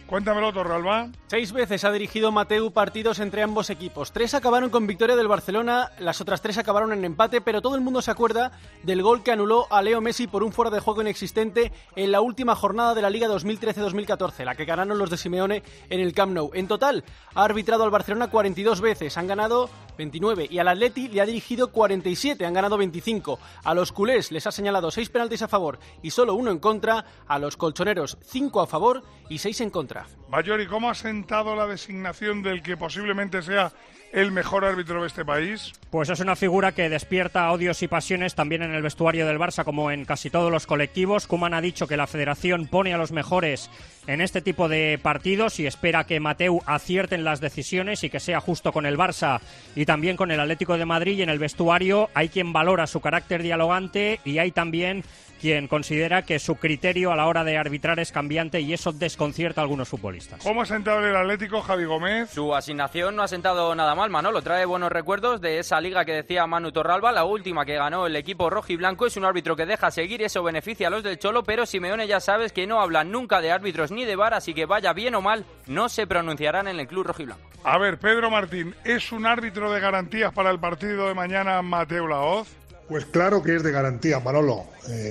Cuéntamelo, Torralba. 6 veces ha dirigido Mateu partidos entre ambos equipos. 3 acabaron con victoria del Barcelona, las otras 3 acabaron en empate, pero todo el mundo se acuerda del gol que anuló a Leo Messi por un fuera de juego inexistente en la última jornada de la Liga 2013-2014, la que ganaron los de Simeone en el Camp Nou. En total, ha arbitrado al Barcelona 42 veces, han ganado 29, y al Atleti le ha dirigido 47, han ganado 25. A los culés les ha señalado 6 penaltis a favor y solo 1 en contra, a los colchoneros 5 a favor y 6 en contra. Bayori, ¿cómo ha sentado la designación del que posiblemente sea el mejor árbitro de este país? Pues es una figura que despierta odios y pasiones también en el vestuario del Barça, como en casi todos los colectivos. Koeman ha dicho que la federación pone a los mejores en este tipo de partidos y espera que Mateu acierte en las decisiones y que sea justo con el Barça y también con el Atlético de Madrid. Y en el vestuario hay quien valora su carácter dialogante y hay también quien considera que su criterio a la hora de arbitrar es cambiante y eso desconcierta a algunos futbolistas. ¿Cómo ha sentado el Atlético, Javi Gómez? Su asignación no ha sentado nada mal, Manolo. Trae buenos recuerdos de esa liga que decía Manu Torralba, la última que ganó el equipo rojiblanco. Es un árbitro que deja seguir, eso beneficia a los del Cholo, pero Simeone ya sabes que no habla nunca de árbitros ni de VAR, así que vaya bien o mal, no se pronunciarán en el club rojiblanco. A ver, Pedro Martín, ¿es un árbitro de garantías para el partido de mañana Mateu Laoz? Pues claro que es de garantía, Manolo.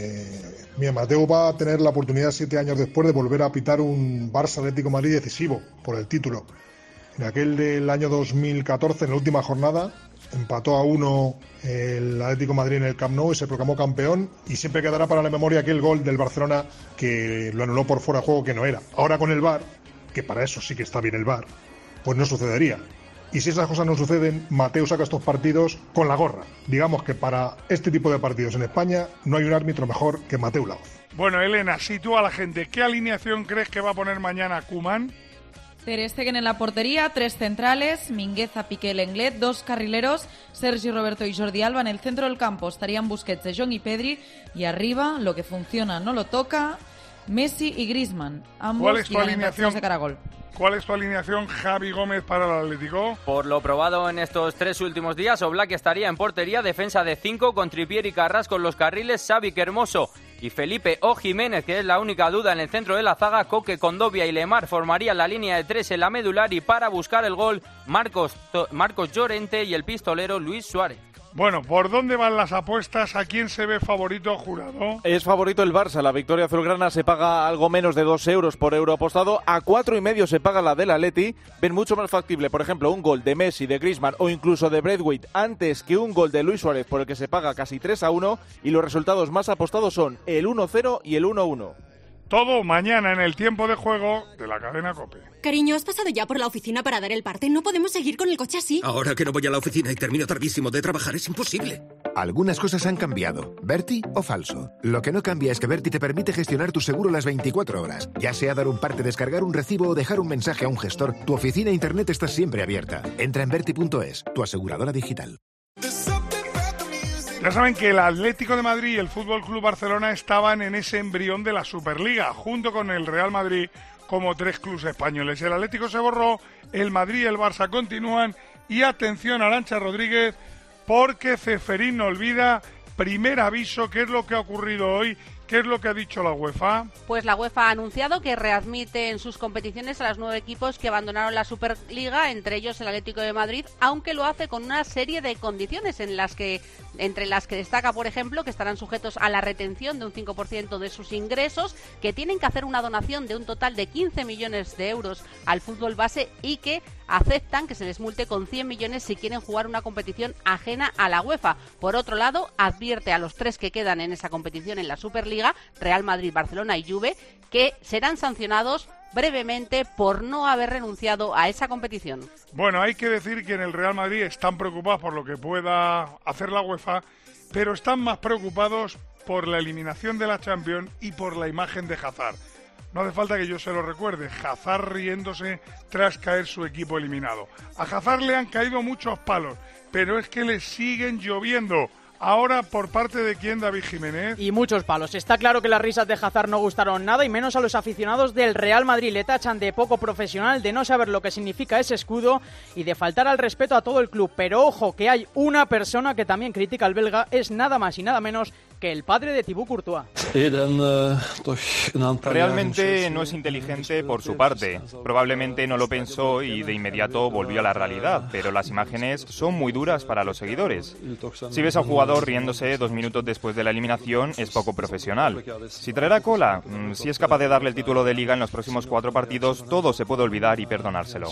Mira, Mateu va a tener la oportunidad 7 años después de volver a pitar un Barça Atlético de Madrid decisivo por el título. En aquel del año 2014, en la última jornada, empató a 1 el Atlético de Madrid en el Camp Nou y se proclamó campeón, y siempre quedará para la memoria aquel gol del Barcelona que lo anuló por fuera de juego, que no era. Ahora con el VAR, que para eso sí que está bien el VAR, pues no sucedería. Y si esas cosas no suceden, Mateu saca estos partidos con la gorra. Digamos que para este tipo de partidos en España no hay un árbitro mejor que Mateu Laoz. Bueno, Elena, sitúa a la gente. ¿Qué alineación crees que va a poner mañana Koeman? Ter Stegen en la portería, 3 centrales, Mingueza, Piqué, Lenglet, 2 carrileros, Sergi Roberto y Jordi Alba. En el centro del campo estarían Busquets, De Jong y Pedri, y arriba lo que funciona no lo toca, Messi y Griezmann, ambos irán en de caragol. ¿Cuál es tu alineación, Javi Gómez, para el Atlético? Por lo probado en estos 3 últimos días, Oblak estaría en portería, defensa de 5 con Trippier y Carrasco en los carriles, Xavi, Hermoso y Felipe o Jiménez, que es la única duda en el centro de la zaga. Coque, Condovia y Lemar formarían la línea de 3 en la medular, y para buscar el gol, Marcos Llorente y el pistolero Luis Suárez. Bueno, ¿por dónde van las apuestas? ¿A quién se ve favorito, Jurado? Es favorito el Barça. La victoria azulgrana se paga algo menos de 2 euros por euro apostado. A 4,5 se paga la del Atleti. Ven mucho más factible, por ejemplo, un gol de Messi, de Griezmann o incluso de Braithwaite antes que un gol de Luis Suárez, por el que se paga casi 3-1. Y los resultados más apostados son el 1-0 y el 1-1. Todo mañana en el tiempo de juego de la cadena COPE. Cariño, ¿has pasado ya por la oficina para dar el parte? No podemos seguir con el coche así. Ahora que no voy a la oficina y termino tardísimo de trabajar, es imposible. Algunas cosas han cambiado. ¿Berti o falso? Lo que no cambia es que Berti te permite gestionar tu seguro las 24 horas. Ya sea dar un parte, descargar un recibo o dejar un mensaje a un gestor, tu oficina e internet está siempre abierta. Entra en berti.es, tu aseguradora digital. Ya saben que el Atlético de Madrid y el Fútbol Club Barcelona estaban en ese embrión de la Superliga, junto con el Real Madrid, como 3 clubes españoles. El Atlético se borró, el Madrid y el Barça continúan, y atención a Arantxa Rodríguez, porque Ceferín no olvida. Primer aviso, ¿qué es lo que ha ocurrido hoy? ¿Qué es lo que ha dicho la UEFA? Pues la UEFA ha anunciado que readmite en sus competiciones a los 9 equipos que abandonaron la Superliga, entre ellos el Atlético de Madrid, aunque lo hace con una serie de condiciones entre las que destaca, por ejemplo, que estarán sujetos a la retención de un 5% de sus ingresos, que tienen que hacer una donación de un total de 15 millones de euros al fútbol base y que aceptan que se les multe con 100 millones si quieren jugar una competición ajena a la UEFA. Por otro lado, advierte a los 3 que quedan en esa competición en la Superliga, Real Madrid, Barcelona y Juve, que serán sancionados brevemente por no haber renunciado a esa competición. Bueno, hay que decir que en el Real Madrid están preocupados por lo que pueda hacer la UEFA, pero están más preocupados por la eliminación de la Champions y por la imagen de Hazard. No hace falta que yo se lo recuerde, Hazard riéndose tras caer su equipo eliminado. A Hazard le han caído muchos palos, pero es que le siguen lloviendo. Ahora, ¿por parte de quién, David Jiménez? Y muchos palos. Está claro que las risas de Hazard no gustaron nada, y menos a los aficionados del Real Madrid. Le tachan de poco profesional, de no saber lo que significa ese escudo y de faltar al respeto a todo el club. Pero ojo, que hay una persona que también critica al belga, es nada más y nada menos que el padre de Thibaut Courtois. Realmente no es inteligente por su parte. Probablemente no lo pensó y de inmediato volvió a la realidad, pero las imágenes son muy duras para los seguidores. Si ves al jugador riéndose 2 minutos después de la eliminación, es poco profesional. Si traerá cola, si es capaz de darle el título de Liga en los próximos 4 partidos, todo se puede olvidar y perdonárselo.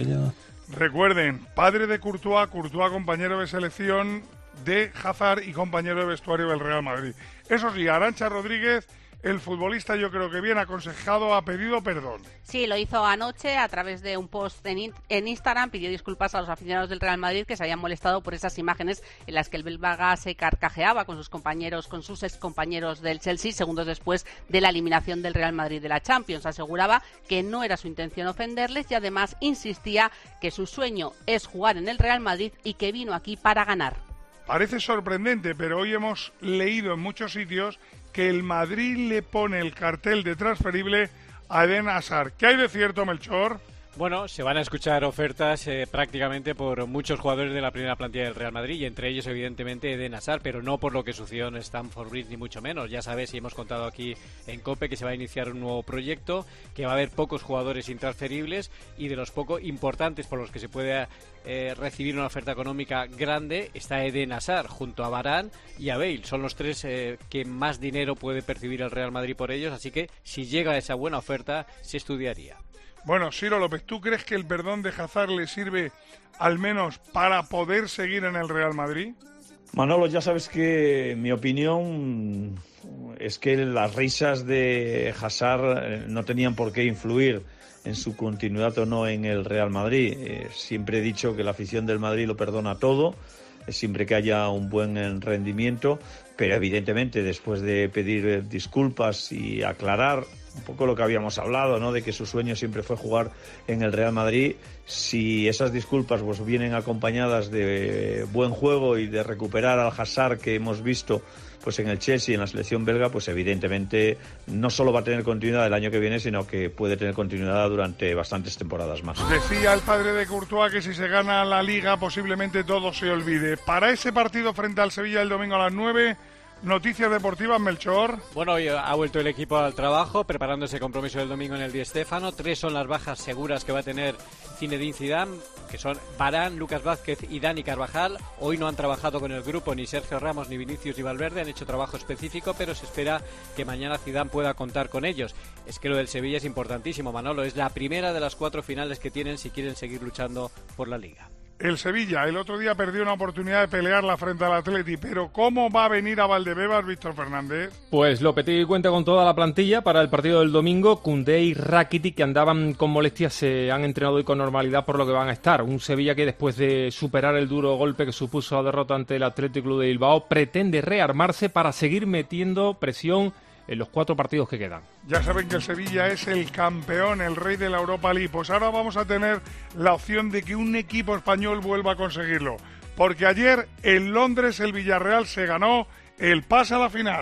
Recuerden, padre de Courtois, compañero de selección de Hazard y compañero de vestuario del Real Madrid. Eso sí, Arantxa Rodríguez, el futbolista, yo creo que bien aconsejado, ha pedido perdón. Sí, lo hizo anoche a través de un post en Instagram. Pidió disculpas a los aficionados del Real Madrid que se habían molestado por esas imágenes en las que el belga se carcajeaba con sus compañeros, con sus excompañeros del Chelsea, segundos después de la eliminación del Real Madrid de la Champions. Aseguraba que no era su intención ofenderles y además insistía que su sueño es jugar en el Real Madrid y que vino aquí para ganar. Parece sorprendente, pero hoy hemos leído en muchos sitios que el Madrid le pone el cartel de transferible a Eden Hazard. ¿Qué hay de cierto, Melchor? Bueno, se van a escuchar ofertas prácticamente por muchos jugadores de la primera plantilla del Real Madrid, y entre ellos evidentemente Eden Hazard, pero no por lo que sucedió en Stamford Bridge ni mucho menos. Ya sabes, y hemos contado aquí en COPE, que se va a iniciar un nuevo proyecto, que va a haber pocos jugadores intransferibles, y de los poco importantes por los que se puede recibir una oferta económica grande está Eden Hazard junto a Varane y a Bale. Son los 3 que más dinero puede percibir el Real Madrid por ellos, así que si llega esa buena oferta se estudiaría. Bueno, Ciro López, ¿tú crees que el perdón de Hazard le sirve al menos para poder seguir en el Real Madrid? Manolo, ya sabes que mi opinión es que las risas de Hazard no tenían por qué influir en su continuidad o no en el Real Madrid. Siempre he dicho que la afición del Madrid lo perdona todo, siempre que haya un buen rendimiento, pero evidentemente después de pedir disculpas y aclarar un poco lo que habíamos hablado, ¿no?, de que su sueño siempre fue jugar en el Real Madrid, si esas disculpas pues vienen acompañadas de buen juego y de recuperar al Hazard que hemos visto pues en el Chelsea y en la selección belga, pues evidentemente no solo va a tener continuidad el año que viene, sino que puede tener continuidad durante bastantes temporadas más. Decía el padre de Courtois que si se gana la Liga posiblemente todo se olvide. Para ese partido frente al Sevilla el domingo a las 9... Noticias deportivas, Melchor. Bueno, hoy ha vuelto el equipo al trabajo, preparando ese compromiso del domingo en el Di Stéfano. 3 son las bajas seguras que va a tener Zinedine Zidane, que son Varane, Lucas Vázquez y Dani Carvajal. Hoy no han trabajado con el grupo ni Sergio Ramos, ni Vinicius y Valverde, han hecho trabajo específico, pero se espera que mañana Zidane pueda contar con ellos. Es que lo del Sevilla es importantísimo, Manolo. Es la primera de las 4 finales que tienen si quieren seguir luchando por la Liga. El Sevilla el otro día perdió una oportunidad de pelearla frente al Atleti, pero ¿cómo va a venir a Valdebebas, Víctor Fernández? Pues Lopetegui cuenta con toda la plantilla para el partido del domingo. Koundé y Rakitic, que andaban con molestias, se han entrenado hoy con normalidad, por lo que van a estar. Un Sevilla que después de superar el duro golpe que supuso la derrota ante el Athletic Club de Bilbao, pretende rearmarse para seguir metiendo presión en los 4 partidos que quedan. Ya saben que el Sevilla es el campeón, el rey de la Europa League. Pues ahora vamos a tener la opción de que un equipo español vuelva a conseguirlo. Porque ayer en Londres el Villarreal se ganó el pase a la final.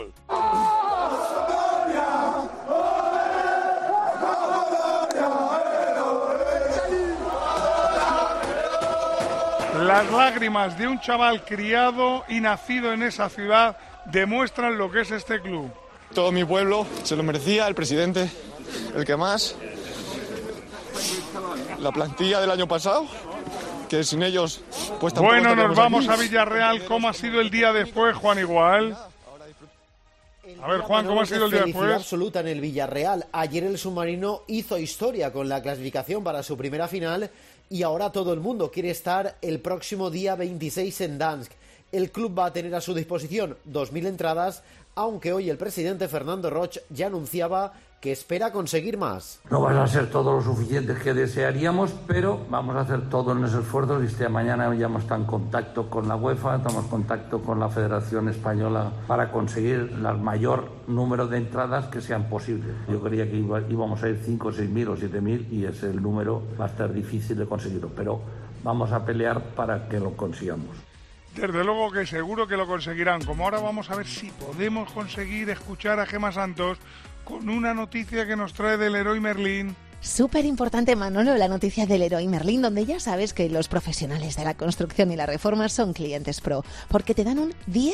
Las lágrimas de un chaval criado y nacido en esa ciudad demuestran lo que es este club. Todo mi pueblo se lo merecía, el presidente, el que más. La plantilla del año pasado, que sin ellos pues tampoco. Bueno, nos vamos aquí a Villarreal. ¿Cómo ha sido el día después, Juan Igual? A ver, Juan, ¿cómo ha sido el día después? Felicidad absoluta en el Villarreal. Ayer el submarino hizo historia con la clasificación para su primera final y ahora todo el mundo quiere estar el próximo día 26 en Dansk. El club va a tener a su disposición 2.000 entradas, aunque hoy el presidente Fernando Roig ya anunciaba que espera conseguir más. No van a ser todos los suficientes que desearíamos, pero vamos a hacer todos los esfuerzos. Este mañana ya hemos estado en contacto con la UEFA, estamos en contacto con la Federación Española para conseguir el mayor número de entradas que sean posibles. Yo creía que íbamos a ir 5, 6.000 o 7.000 y ese número va a estar difícil de conseguirlo, pero vamos a pelear para que lo consigamos. Desde luego que seguro que lo conseguirán. Como ahora vamos a ver si podemos conseguir escuchar a Gemma Santos con una noticia que nos trae del Leroy Merlin. Súper importante, Manolo, la noticia del Leroy Merlin, donde ya sabes que los profesionales de la construcción y la reforma son clientes pro, porque te dan un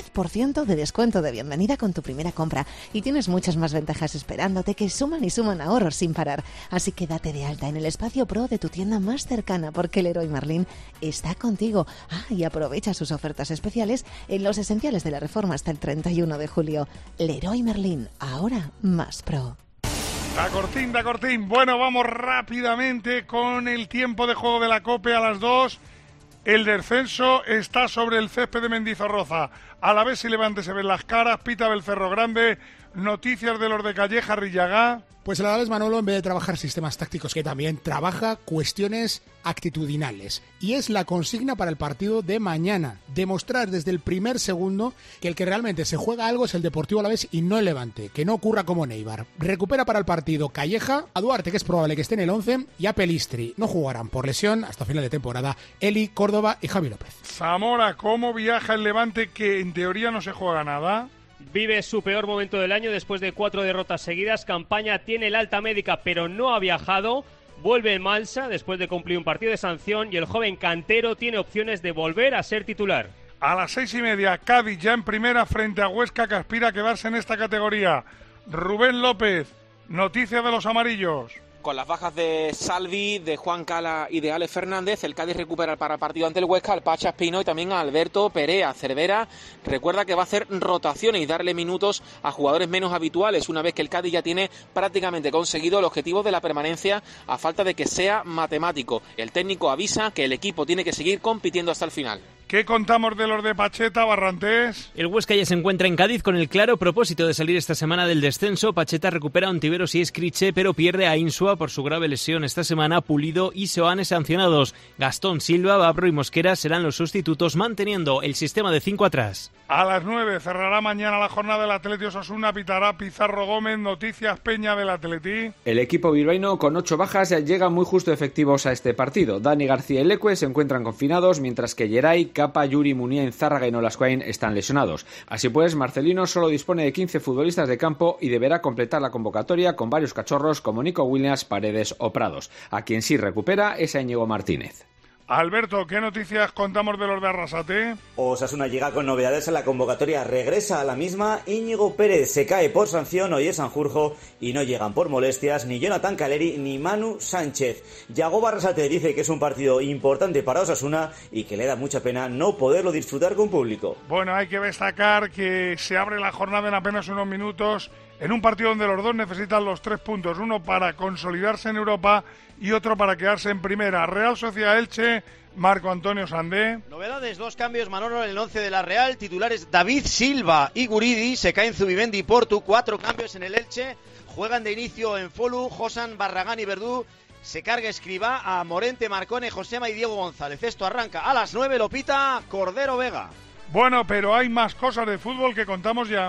10% de descuento de bienvenida con tu primera compra y tienes muchas más ventajas esperándote que suman y suman ahorros sin parar. Así que date de alta en el espacio pro de tu tienda más cercana, porque el Leroy Merlin está contigo. Y aprovecha sus ofertas especiales en los esenciales de la reforma hasta el 31 de julio. Leroy Merlin, ahora más pro. Da cortín. Bueno, vamos rápidamente con el tiempo de juego de la COPE a las 2. El descenso está sobre el césped de Mendizorroza. A la vez si Levante se ven las caras, pita Belcerro Grande. Noticias de los de Calleja, Rillagá. Pues el Alavés, Manolo, en vez de trabajar sistemas tácticos, que también trabaja cuestiones actitudinales. Y es la consigna para el partido de mañana. Demostrar desde el primer segundo que el que realmente se juega algo es el Deportivo Alavés y no el Levante. Que no ocurra como Neibar. Recupera para el partido Calleja, a Duarte, que es probable que esté en el 11, y a Pelistri. No jugarán por lesión hasta final de temporada Eli, Córdoba y Javi López. Zamora, ¿cómo viaja el Levante que en teoría no se juega nada? Vive su peor momento del año después de 4 derrotas seguidas. Campaña tiene el alta médica, pero no ha viajado. Vuelve en Malsa después de cumplir un partido de sanción y el joven cantero tiene opciones de volver a ser titular. A las 6:30, Cádiz ya en primera frente a Huesca, que aspira a quedarse en esta categoría. Rubén López, noticias de los amarillos. Con las bajas de Salvi, de Juan Cala y de Alex Fernández, el Cádiz recupera para el partido ante el Huesca al Pacha Espino y también a Alberto Perea. Cervera recuerda que va a hacer rotaciones y darle minutos a jugadores menos habituales, una vez que el Cádiz ya tiene prácticamente conseguido el objetivo de la permanencia a falta de que sea matemático. El técnico avisa que el equipo tiene que seguir compitiendo hasta el final. ¿Qué contamos de los de Pacheta, Barrantés? El Huesca ya se encuentra en Cádiz con el claro propósito de salir esta semana del descenso. Pacheta recupera a Ontiveros y Escriche, pero pierde a Insua por su grave lesión esta semana. Pulido y Seoane sancionados. Gastón Silva, Babro y Mosquera serán los sustitutos, manteniendo el sistema de 5 atrás. A las 9 cerrará mañana la jornada del Atleti Osasuna, pitará Pizarro Gómez. Noticias Peña del Atleti. El equipo bilbaíno con 8 bajas llega muy justo efectivos a este partido. Dani García y Lecue se encuentran confinados, mientras que Geray, Capa, Yuri, Muniain, Zárraga y Nolascoain están lesionados. Así pues, Marcelino solo dispone de 15 futbolistas de campo y deberá completar la convocatoria con varios cachorros como Nico Williams, Paredes o Prados. A quien sí recupera es a Íñigo Martínez. Alberto, ¿qué noticias contamos de los de Arrasate? Osasuna llega con novedades en la convocatoria, regresa a la misma. Íñigo Pérez se cae por sanción, hoy es Sanjurjo y no llegan por molestias ni Jonathan Caleri ni Manu Sánchez. Yagoba Arrasate dice que es un partido importante para Osasuna y que le da mucha pena no poderlo disfrutar con público. Bueno, hay que destacar que se abre la jornada en apenas unos minutos en un partido donde los dos necesitan los 3 puntos, uno para consolidarse en Europa y otro para quedarse en primera. Real Sociedad Elche, Marco Antonio Sandé. Novedades, 2 cambios, Manolo, en el 11 de la Real. Titulares David Silva y Guridi, se caen Zubimendi y Portu. 4 cambios en el Elche. Juegan de inicio en Folu, Josan, Barragán y Verdú. Se carga Escribá a Morente, Marcone, Josema y Diego González. Esto arranca a las 9, lo pita Cordero Vega. Bueno, pero hay más cosas de fútbol que contamos ya.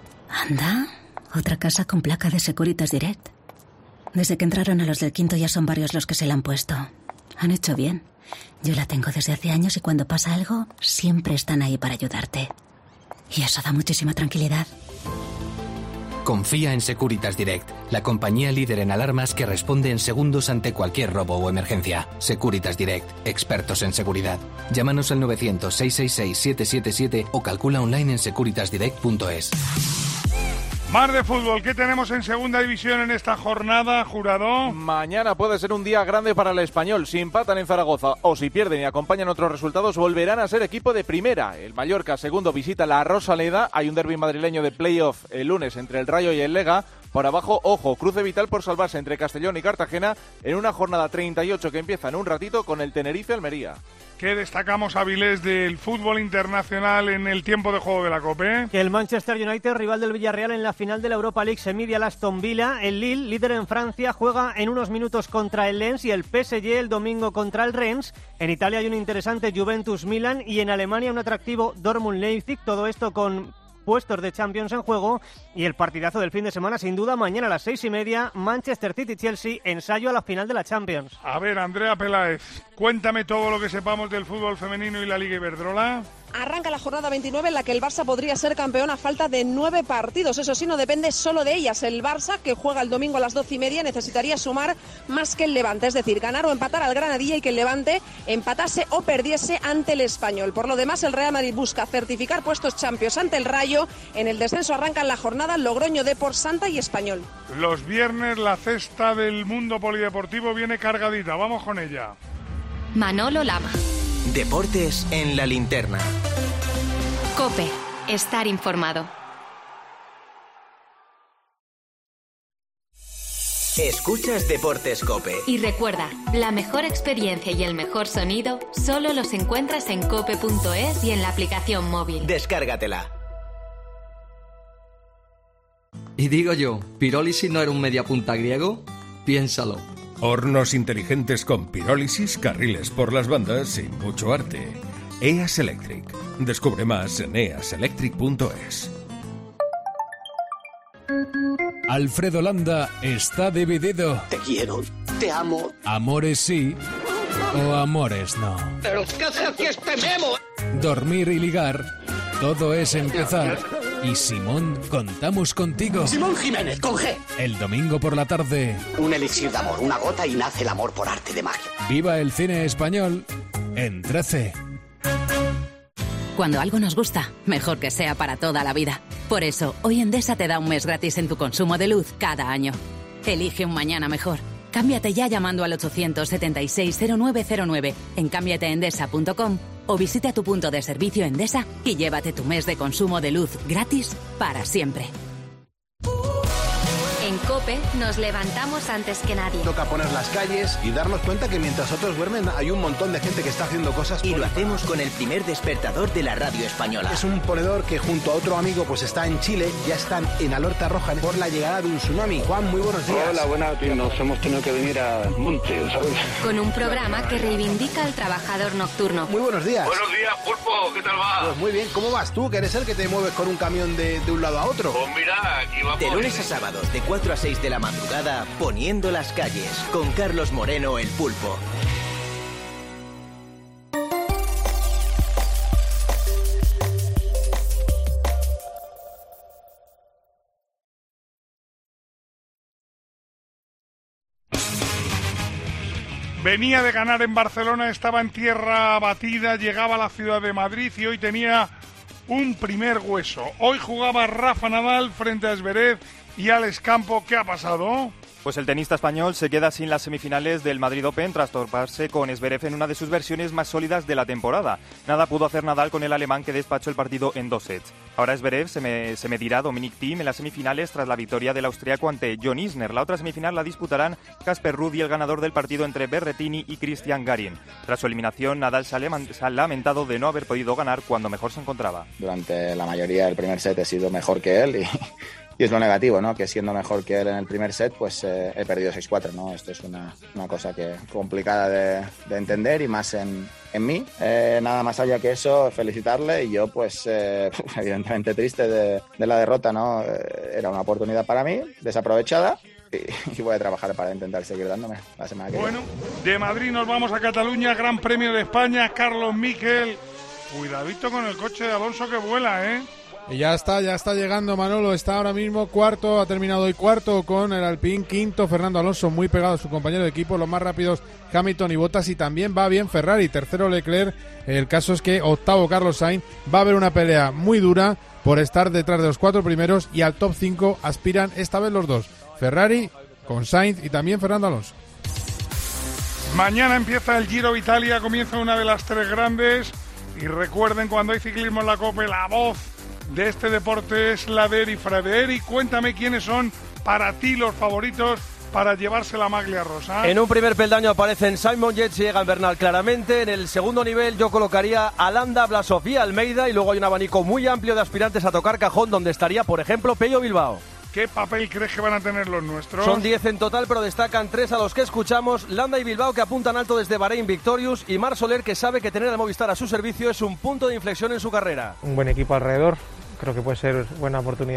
Anda, otra casa con placa de Securitas Direct. Desde que entraron a los del quinto ya son varios los que se la han puesto. Han hecho bien. Yo la tengo desde hace años y cuando pasa algo, siempre están ahí para ayudarte. Y eso da muchísima tranquilidad. Confía en Securitas Direct, la compañía líder en alarmas que responde en segundos ante cualquier robo o emergencia. Securitas Direct, expertos en seguridad. Llámanos al 900-666-777 o calcula online en securitasdirect.es. Más de fútbol, ¿qué tenemos en segunda división en esta jornada, Jurado? Mañana puede ser un día grande para el Español. Si empatan en Zaragoza o si pierden y acompañan otros resultados, volverán a ser equipo de primera. El Mallorca, segundo, visita la Rosaleda. Hay un derbi madrileño de playoff el lunes entre el Rayo y el Lega. Por abajo, ojo, cruce vital por salvarse entre Castellón y Cartagena en una jornada 38 que empieza en un ratito con el Tenerife-Almería. ¿Qué destacamos, Avilés, del fútbol internacional en el tiempo de juego de la COPE? Que el Manchester United, rival del Villarreal en la final de la Europa League, se mide al Aston Villa. El Lille, líder en Francia, juega en unos minutos contra el Lens y el PSG el domingo contra el Rennes. En Italia hay un interesante Juventus-Milan y en Alemania un atractivo Dortmund-Leipzig. Todo esto con puestos de Champions en juego y el partidazo del fin de semana sin duda mañana a las 6:30 Manchester City-Chelsea, ensayo a la final de la Champions. A ver, Andrea Peláez, cuéntame todo lo que sepamos del fútbol femenino y la Liga Iberdrola. arranca la jornada 29 en la que el Barça podría ser campeón a falta de 9 partidos. Eso sí, no depende solo de ellas. El Barça, que juega el domingo a las 12:30, necesitaría sumar más que el Levante, es decir, ganar o empatar al Granadilla y que el Levante empatase o perdiese ante el Español. Por lo demás, el Real Madrid busca certificar puestos Champions ante el Rayo. En el descenso arrancan la jornada Logroño, Depor, Santa y Español. Los viernes la cesta del mundo polideportivo viene cargadita. Vamos con ella. Manolo Lama. Deportes en la linterna. COPE. Estar informado. Escuchas Deportes COPE. Y recuerda, la mejor experiencia y el mejor sonido solo los encuentras en cope.es y en la aplicación móvil. Descárgatela. Y digo yo, ¿pirólisis no era un mediapunta griego? Piénsalo. Hornos inteligentes con pirólisis, carriles por las bandas y mucho arte. EAS Electric. Descubre más en easelectric.es. Alfredo Landa está de vededo. Te quiero, te amo. Amores sí o amores no. ¿Pero qué hace aquí este Memo? Dormir y ligar, todo es empezar. Y Simón, contamos contigo. Simón Jiménez, con G. El domingo por la tarde. Un elixir de amor, una gota y nace el amor por arte de magia. Viva el cine español en 13. Cuando algo nos gusta, mejor que sea para toda la vida. Por eso, hoy Endesa te da un mes gratis en tu consumo de luz cada año. Elige un mañana mejor. Cámbiate ya llamando al 876-0909 en cambiateendesa.com o visita tu punto de servicio Endesa y llévate tu mes de consumo de luz gratis para siempre. En COPE nos levantamos antes que nadie. Toca poner las calles y darnos cuenta que mientras otros duermen hay un montón de gente que está haciendo cosas. Y lo hacemos con el primer despertador de la radio española. Es un ponedor que junto a otro amigo pues está en Chile, ya están en alerta roja por la llegada de un tsunami. Juan, muy buenos días. Hola, buenas, nos hemos tenido que venir a monte, ¿sabes? Con un programa que reivindica al trabajador nocturno. Muy buenos días. Buenos días, Pulpo, ¿qué tal va? Pues muy bien, ¿cómo vas tú? Que eres el que te mueves con un camión de un lado a otro. Pues mira, aquí vamos. De lunes a sábados, de 4 a 6 de la madrugada, poniendo las calles, con Carlos Moreno, el Pulpo. Venía de ganar en Barcelona, estaba en tierra batida, llegaba a la ciudad de Madrid y hoy tenía un primer hueso. Hoy jugaba Rafa Nadal frente a Zverev y Alex Campo. ¿Qué ha pasado? Pues el tenista español se queda sin las semifinales del Madrid Open tras toparse con Zverev en una de sus versiones más sólidas de la temporada. Nada pudo hacer Nadal con el alemán, que despachó el partido en 2 sets. Ahora Zverev se medirá a Dominic Thiem en las semifinales tras la victoria del austriaco ante John Isner. La otra semifinal la disputarán Casper Ruud y el ganador del partido entre Berrettini y Christian Garin. Tras su eliminación, Nadal se ha lamentado de no haber podido ganar cuando mejor se encontraba. Durante la mayoría del primer set he sido mejor que él y es lo negativo, ¿no? Que siendo mejor que él en el primer set, pues he perdido 6-4, ¿no? Esto es una cosa que complicada de entender y más en mí. Nada más allá que eso, felicitarle y yo, pues, evidentemente triste de la derrota, ¿no? Era una oportunidad para mí, desaprovechada. Y voy a trabajar para intentar seguir dándome la semana que viene. Bueno, de Madrid nos vamos a Cataluña, Gran Premio de España, Carlos Miquel. Cuidadito con el coche de Alonso que vuela, ¿eh? Y ya está llegando Manolo, está ahora mismo cuarto, ha terminado hoy cuarto con el Alpine, quinto Fernando Alonso, muy pegado a su compañero de equipo, los más rápidos Hamilton y Bottas, y también va bien Ferrari, tercero Leclerc. El caso es que octavo Carlos Sainz. Va a haber una pelea muy dura por estar detrás de los 4 primeros, y al top 5 aspiran esta vez los dos, Ferrari con Sainz y también Fernando Alonso. Mañana empieza el Giro de Italia, comienza una de las 3 grandes, y recuerden, cuando hay ciclismo en la COPE, la voz de este deporte es la de Eri Frade. Eri, cuéntame quiénes son para ti los favoritos para llevarse la maglia rosa. En un primer peldaño aparecen Simon Yates y Egan Bernal claramente. En el segundo nivel yo colocaría a Landa, Blasov y Almeida, y luego hay un abanico muy amplio de aspirantes a tocar cajón, donde estaría, por ejemplo, Pello Bilbao. ¿Qué papel crees que van a tener los nuestros? Son 10 en total, pero destacan 3 a los que escuchamos: Landa y Bilbao, que apuntan alto desde Bahrein Victorious, y Marc Soler, que sabe que tener al Movistar a su servicio es un punto de inflexión en su carrera. Un buen equipo alrededor, creo que puede ser buena oportunidad.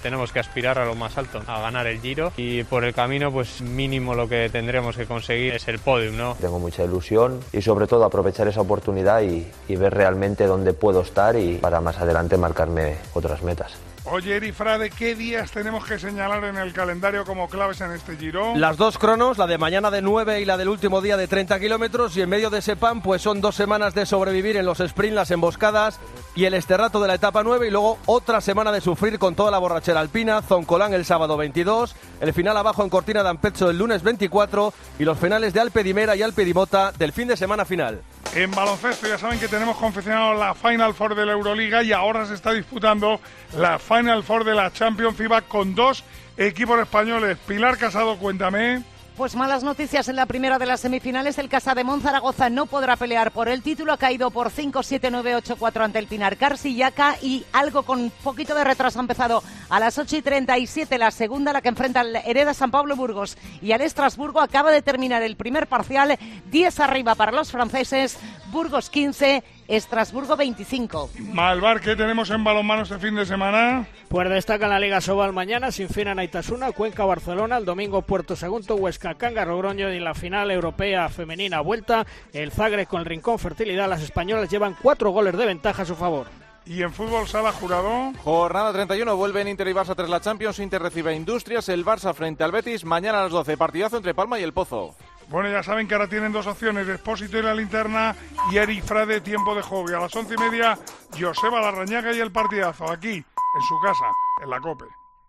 tenemos que aspirar a lo más alto, a ganar el Giro, y por el camino pues mínimo lo que tendremos que conseguir es el podium, ¿no? Tengo mucha ilusión y sobre todo aprovechar esa oportunidad y ver realmente dónde puedo estar y para más adelante marcarme otras metas. Oye, Eri Frade, ¿qué días tenemos que señalar en el calendario como claves en este Giro? Las dos cronos, la de mañana de 9 y la del último día de 30 kilómetros, y en medio de ese pan pues son 2 semanas de sobrevivir en los sprints, las emboscadas y el esterrato de la etapa 9, y luego otra semana de sufrir con toda la borrachera alpina, Zoncolán el sábado 22, el final abajo en Cortina d'Ampezzo el lunes 24 y los finales de Alpe d'Huez y Alpe d'Humota del fin de semana final. En baloncesto ya saben que tenemos confeccionado la Final Four de la Euroliga y ahora se está disputando la Final Four de la Champions FIBA con 2 equipos españoles. Pilar Casado, cuéntame. Pues malas noticias en la primera de las semifinales. El Casademont Zaragoza no podrá pelear por el título. Ha caído por 5-7-9-8-4 ante el Pinar Carsillaca y algo con poquito de retraso ha empezado a las 8:37 la segunda, la que enfrenta al Hereda San Pablo Burgos y al Estrasburgo. Acaba de terminar el primer parcial, 10 arriba para los franceses, Burgos 15, Estrasburgo 25. Malvar, ¿qué tenemos en balonmano este fin de semana? Pues destaca la Liga Sobal mañana, Sinfina Naitasuna, Cuenca Barcelona, el domingo Puerto Sagunto, Huesca Cangas Logroño, y en la final europea femenina vuelta, el Zagreb con el Rincón Fertilidad. Las españolas llevan 4 goles de ventaja a su favor. ¿Y en fútbol sala, Jurado? Jornada 31, vuelven Inter y Barça tras la Champions. Inter recibe a Industrias, el Barça frente al Betis. Mañana a las 12, partidazo entre Palma y El Pozo. Bueno, ya saben que ahora tienen 2 opciones, Expósito y la Linterna, y Eri Frade, tiempo de juego. Y a las 11:30, Joseba Larrañaga y el partidazo, aquí, en su casa, en la COPE.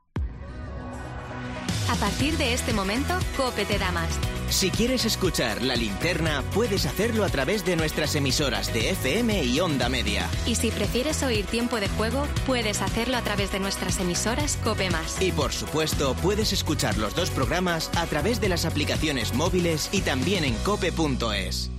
A partir de este momento, COPE te da más. Si quieres escuchar La Linterna, puedes hacerlo a través de nuestras emisoras de FM y Onda Media. Y si prefieres oír Tiempo de Juego, puedes hacerlo a través de nuestras emisoras COPE+. Y por supuesto, puedes escuchar los 2 programas a través de las aplicaciones móviles y también en cope.es.